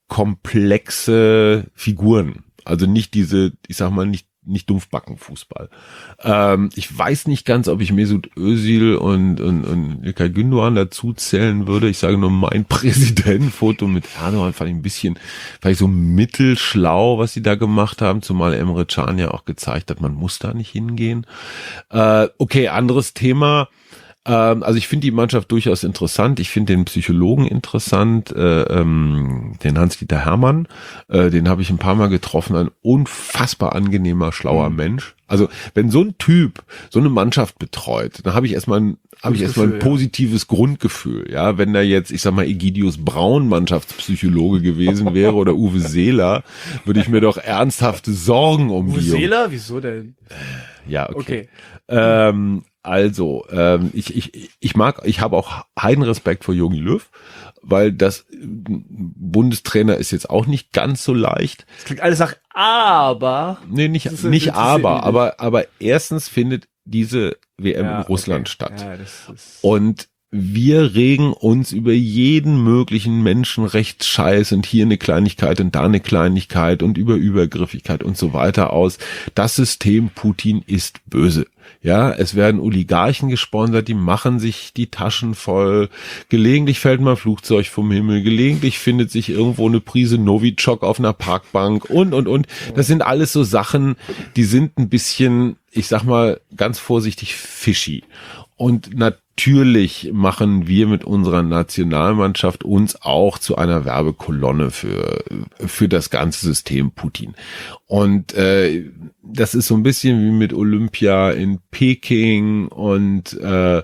komplexe Figuren. Also nicht diese, ich sag mal, nicht nicht Dumpfbackenfußball. Ähm, ich weiß nicht ganz, ob ich Mesut Özil und, und, und İlkay Gündoğan dazu zählen würde. Ich sage nur mein Präsidentenfoto mit Erdogan fand ich ein bisschen, fand ich so mittelschlau, was sie da gemacht haben, zumal Emre Can ja auch gezeigt hat, man muss da nicht hingehen. Äh, okay, anderes Thema. Also ich finde die Mannschaft durchaus interessant. Ich finde den Psychologen interessant, äh, ähm, den Hans-Dieter Hermann. Äh, den habe ich ein paar Mal getroffen. Ein unfassbar angenehmer, schlauer mhm. Mensch. Also wenn so ein Typ so eine Mannschaft betreut, dann habe ich erstmal ein, habe ich erstmal ein positives ja. Grundgefühl. Ja, wenn da jetzt, ich sag mal, Egidius Braun Mannschaftspsychologe gewesen wäre oder Uwe Seeler, würde ich mir doch ernsthafte Sorgen um Uwe die. Uwe Seeler? Wieso denn? Ja, okay. okay. Ähm, Also, ähm, ich, ich, ich mag, ich habe auch heiden Respekt vor Jogi Löw, weil das Bundestrainer ist jetzt auch nicht ganz so leicht. Das klingt alles nach aber. Nee, nicht, nicht aber, aber, aber erstens findet diese W M ja, in Russland okay. statt. Ja, das ist und wir regen uns über jeden möglichen Menschenrechtsscheiß und hier eine Kleinigkeit und da eine Kleinigkeit und über Übergriffigkeit und so weiter aus. Das System Putin ist böse. Ja, es werden Oligarchen gesponsert, die machen sich die Taschen voll. Gelegentlich fällt mal ein Flugzeug vom Himmel, gelegentlich findet sich irgendwo eine Prise Novichok auf einer Parkbank und, und, und. Das sind alles so Sachen, die sind ein bisschen, ich sag mal, ganz vorsichtig fishy. Und natürlich machen wir mit unserer Nationalmannschaft uns auch zu einer Werbekolonne für für das ganze System Putin. Und äh, das ist so ein bisschen wie mit Olympia in Peking und äh,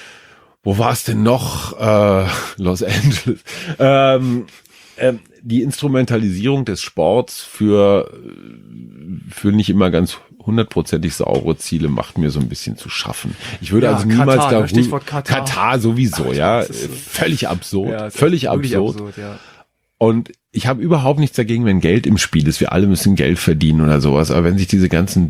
wo war es denn noch? Äh, Los Angeles. Ähm, äh, die Instrumentalisierung des Sports für für nicht immer ganz hundertprozentig saubere Ziele macht mir so ein bisschen zu schaffen. Ich würde ja, also niemals Katar, da Stichwort Katar. Katar sowieso, Ach, ja, völlig absurd, ja, völlig absurd. absurd ja. Und ich habe überhaupt nichts dagegen, wenn Geld im Spiel ist. Wir alle müssen Geld verdienen oder sowas. Aber wenn sich diese ganzen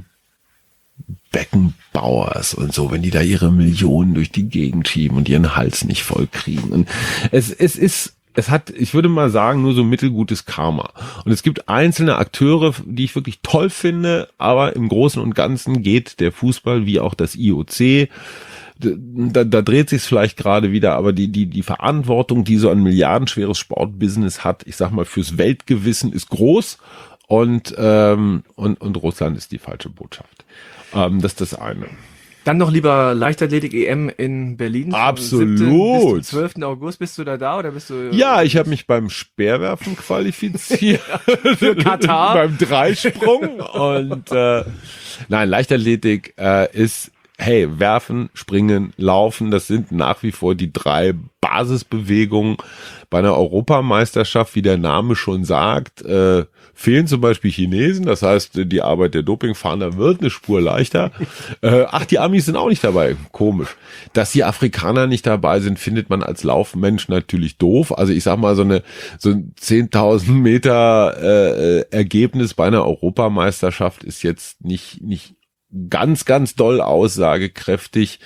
Beckenbauers und so, wenn die da ihre Millionen durch die Gegend schieben und ihren Hals nicht voll kriegen, und es es ist Es hat, ich würde mal sagen, nur so mittelgutes Karma. Und es gibt einzelne Akteure, die ich wirklich toll finde, aber im Großen und Ganzen geht der Fußball wie auch das I O C, da, da dreht sich's vielleicht gerade wieder, aber die, die, die Verantwortung, die so ein milliardenschweres Sportbusiness hat, ich sag mal, fürs Weltgewissen ist groß und, ähm, und, und Russland ist die falsche Botschaft. Ähm, das ist das eine. Dann noch lieber Leichtathletik-E M in Berlin. Absolut. Bis zum zwölften August. Bist du da da oder bist du... Ja, ich habe mich beim Speerwerfen qualifiziert. Für Katar. Beim Dreisprung. Und äh, nein, Leichtathletik äh, ist, hey, werfen, springen, laufen, das sind nach wie vor die drei Basisbewegungen. Bei einer Europameisterschaft, wie der Name schon sagt, äh, fehlen zum Beispiel Chinesen, das heißt, die Arbeit der Dopingfahnder wird eine Spur leichter. äh, ach, die Amis sind auch nicht dabei. Komisch. Dass die Afrikaner nicht dabei sind, findet man als Laufmensch natürlich doof. Also ich sag mal, so eine so ein zehntausend Meter äh, Ergebnis bei einer Europameisterschaft ist jetzt nicht nicht ganz, ganz doll aussagekräftig.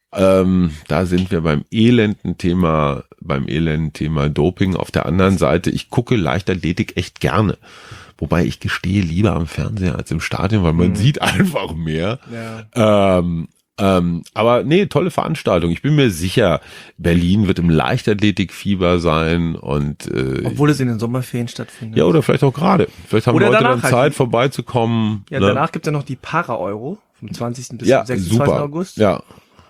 Ähm, da sind wir beim elenden Thema, beim elenden Thema Doping. Auf der anderen Seite, ich gucke Leichtathletik echt gerne. Wobei ich gestehe, lieber am Fernseher als im Stadion, weil man mhm. sieht einfach mehr. Ja. Ähm, ähm, aber nee, tolle Veranstaltung. Ich bin mir sicher, Berlin wird im Leichtathletikfieber sein und äh, obwohl es in den Sommerferien stattfindet. Ja, oder vielleicht auch gerade. Vielleicht haben oder Leute dann halt Zeit, vorbeizukommen. Ja, ne? Danach gibt's ja noch die Para-Euro vom zwanzigsten bis ja, zum sechsundzwanzigsten super. August. Ja.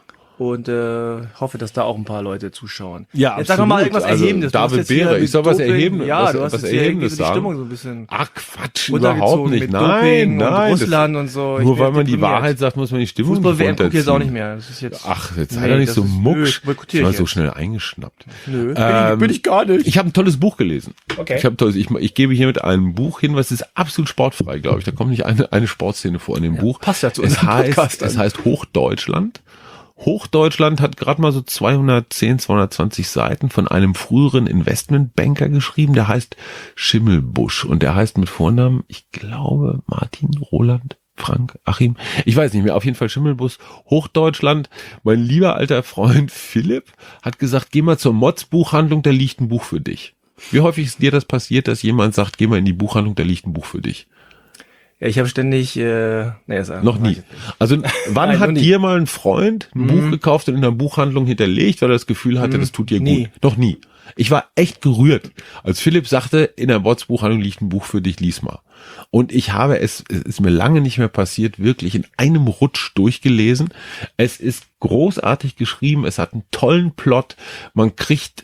Und äh, hoffe, dass da auch ein paar Leute zuschauen. Ja, jetzt sag doch mal irgendwas also, Erhebendes. David Behre, ich soll was Erhebendes, ja, was, du hast was jetzt hier Erhebendes die sagen. Stimmung so ein bisschen. Ach Quatsch, überhaupt nicht. Mit Nein, Doping nein. Und Russland und so. Nur weil man die Wahrheit sagt, muss man die Stimmung nicht Fußball-W M gucke ich runterziehen. jetzt auch nicht mehr. Das ist jetzt, Ach, jetzt nee, sei doch nicht so ist, mucksch. Nö, ich war so schnell eingeschnappt. Nö, ähm, bin, ich, bin ich gar nicht. Ich habe ein tolles Buch gelesen. Okay. Ich habe tolles, ich, ich gebe hiermit ein Buch hin, was ist absolut sportfrei, glaube ich. Da kommt nicht eine, eine Sportszene vor in dem ja, Buch. Passt ja zu es unserem heißt, Podcast es heißt Hochdeutschland. Hochdeutschland hat gerade mal so zweihundertzehn, zweihundertzwanzig Seiten von einem früheren Investmentbanker geschrieben, der heißt Schimmelbusch und der heißt mit Vornamen, ich glaube, Martin, Roland, Frank, Achim, ich weiß nicht mehr, auf jeden Fall Schimmelbusch, Hochdeutschland. Mein lieber alter Freund Philipp hat gesagt, geh mal zur Mods-Buchhandlung, da liegt ein Buch für dich. Wie häufig ist dir das passiert, dass jemand sagt, geh mal in die Buchhandlung, da liegt ein Buch für dich? Ja, ich habe ständig, äh, nee, ist noch nie. Also wann Nein, hat nie. dir mal ein Freund ein Mhm. Buch gekauft und in der Buchhandlung hinterlegt, weil er das Gefühl hatte, Mhm. das tut dir Nie. gut? Noch nie. Ich war echt gerührt, als Philipp sagte, in der Bots-Buchhandlung liegt ein Buch für dich, lies mal. Und ich habe es, es ist mir lange nicht mehr passiert, wirklich in einem Rutsch durchgelesen. Es ist großartig geschrieben, es hat einen tollen Plot, man kriegt,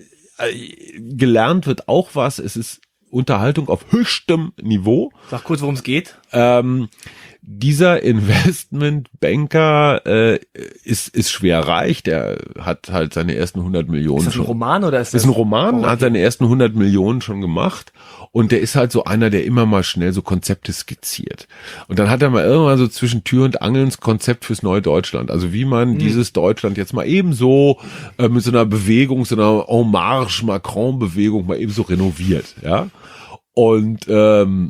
äh, gelernt wird auch was, es ist Unterhaltung auf höchstem Niveau. Sag kurz, worum es geht. Ähm, dieser Investmentbanker äh, ist ist schwer reich, der hat halt seine ersten hundert Millionen Ist das ein schon. Roman oder ist das? Ist ein Roman, Oh, okay. hat seine ersten hundert Millionen schon gemacht und der ist halt so einer, der immer mal schnell so Konzepte skizziert. Und dann hat er mal irgendwann so zwischen Tür und Angel ein Konzept fürs neue Deutschland. Also wie man Mhm. dieses Deutschland jetzt mal ebenso äh, mit so einer Bewegung, so einer En Marche Macron-Bewegung mal ebenso renoviert, ja. Und ähm,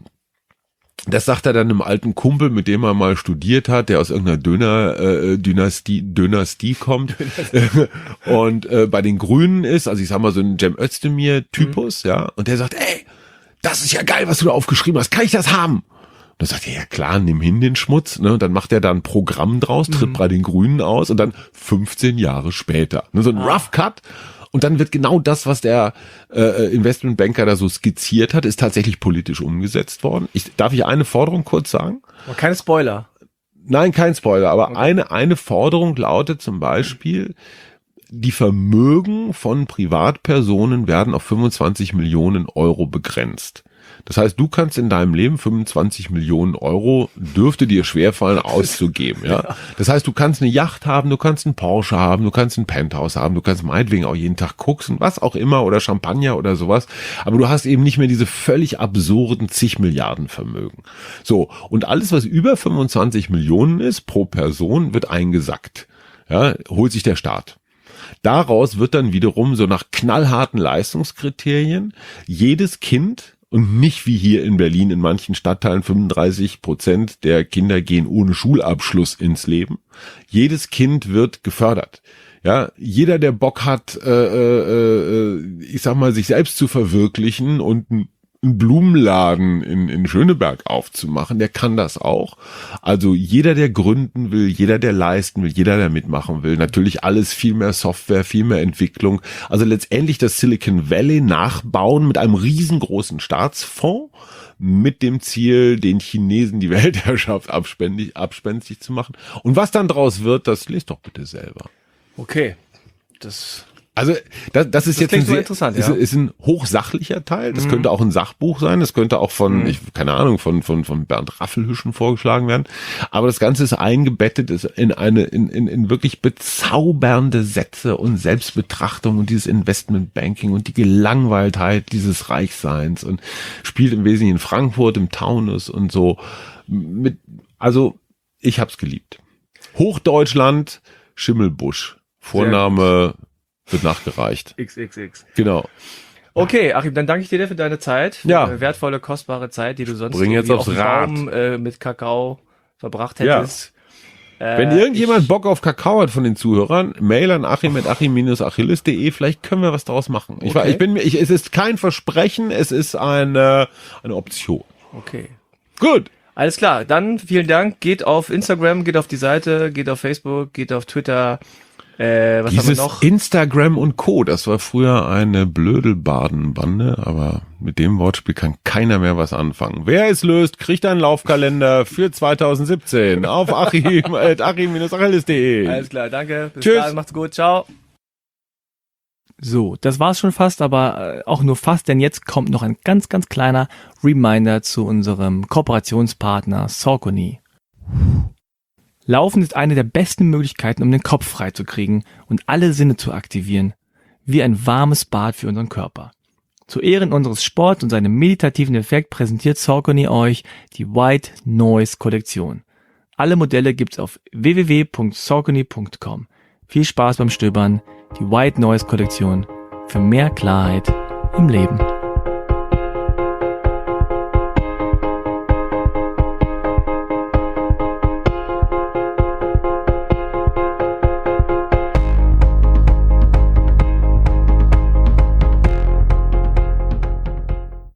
das sagt er dann einem alten Kumpel, mit dem er mal studiert hat, der aus irgendeiner Döner äh, Dynastie Dynastie kommt und äh, bei den Grünen ist, also ich sag mal so ein Cem Özdemir Typus, mhm. ja, und der sagt, ey, das ist ja geil, was du da aufgeschrieben hast, kann ich das haben? Und dann sagt er, ja klar, nimm hin den Schmutz, ne, und dann macht er da ein Programm draus, tritt mhm. bei den Grünen aus und dann fünfzehn Jahre später, ne, so ein ah. Rough Cut. Und dann wird genau das, was der äh, Investmentbanker da so skizziert hat, ist tatsächlich politisch umgesetzt worden. Ich, darf ich eine Forderung kurz sagen? Aber keine Spoiler. Nein, kein Spoiler, aber Okay. eine eine Forderung lautet zum Beispiel, die Vermögen von Privatpersonen werden auf fünfundzwanzig Millionen Euro begrenzt. Das heißt, du kannst in deinem Leben fünfundzwanzig Millionen Euro, dürfte dir schwerfallen, auszugeben. Ja? Das heißt, du kannst eine Yacht haben, du kannst einen Porsche haben, du kannst ein Penthouse haben, du kannst meinetwegen auch jeden Tag koksen, was auch immer, oder Champagner oder sowas. Aber du hast eben nicht mehr diese völlig absurden zig Milliarden Vermögen. So, und alles, was über fünfundzwanzig Millionen ist pro Person, wird eingesackt. Ja, holt sich der Staat. Daraus wird dann wiederum so nach knallharten Leistungskriterien jedes Kind, und nicht wie hier in Berlin in manchen Stadtteilen fünfunddreißig Prozent der Kinder gehen ohne Schulabschluss ins Leben. Jedes Kind wird gefördert. Ja, jeder, der Bock hat, äh, äh, ich sag mal, sich selbst zu verwirklichen und ein einen Blumenladen in, in Schöneberg aufzumachen, der kann das auch. Also jeder, der gründen will, jeder, der leisten will, jeder, der mitmachen will, natürlich alles viel mehr Software, viel mehr Entwicklung. Also letztendlich das Silicon Valley nachbauen mit einem riesengroßen Staatsfonds, mit dem Ziel, den Chinesen die Weltherrschaft abspendig, abspenstig zu machen. Und was dann draus wird, das lest doch bitte selber. Okay, das... Also das, das ist das jetzt ein, sehr, interessant, ist, ja. ist ein hochsachlicher Teil. Das mhm. könnte auch ein Sachbuch sein. Das könnte auch von, mhm. ich keine Ahnung, von von von Bernd Raffelhüschen vorgeschlagen werden. Aber das Ganze ist eingebettet ist in eine in, in in wirklich bezaubernde Sätze und Selbstbetrachtung und dieses Investmentbanking und die Gelangweiltheit dieses Reichseins und spielt im Wesentlichen in Frankfurt im Taunus und so mit. Also ich hab's geliebt. Hochdeutschland, Schimmelbusch, Vorname. Wird nachgereicht. X X X. Genau. Okay, Achim, dann danke ich dir für deine Zeit, für ja. deine wertvolle, kostbare Zeit, die du sonst Bring jetzt aufs auf dem Rad. Baum äh, mit Kakao verbracht hättest. Ja. Äh, Wenn irgendjemand ich, Bock auf Kakao hat von den Zuhörern, mail an achim mit achim Bindestrich achilles Punkt de, vielleicht können wir was daraus machen. Ich, okay. ich bin mir, ich, es ist kein Versprechen, es ist eine, eine Option. Okay. Gut. Alles klar, dann vielen Dank. Geht auf Instagram, geht auf die Seite, geht auf Facebook, geht auf Twitter. Äh, was Dieses haben wir noch? Instagram und Co., das war früher eine Blödelbadenbande, aber mit dem Wortspiel kann keiner mehr was anfangen. Wer es löst, kriegt einen Laufkalender für zwanzig siebzehn auf achim at achim Bindestrich achilles Punkt de. Alles klar, danke. Bis Tschüss. dann, macht's gut, ciao. So, das war's schon fast, aber auch nur fast, denn jetzt kommt noch ein ganz, ganz kleiner Reminder zu unserem Kooperationspartner Saucony. Laufen ist eine der besten Möglichkeiten, um den Kopf frei zu kriegen und alle Sinne zu aktivieren, wie ein warmes Bad für unseren Körper. Zu Ehren unseres Sports und seinem meditativen Effekt präsentiert Saucony euch die White Noise Kollektion. Alle Modelle gibt's auf w w w punkt saucony punkt com. Viel Spaß beim Stöbern, die White Noise Kollektion für mehr Klarheit im Leben.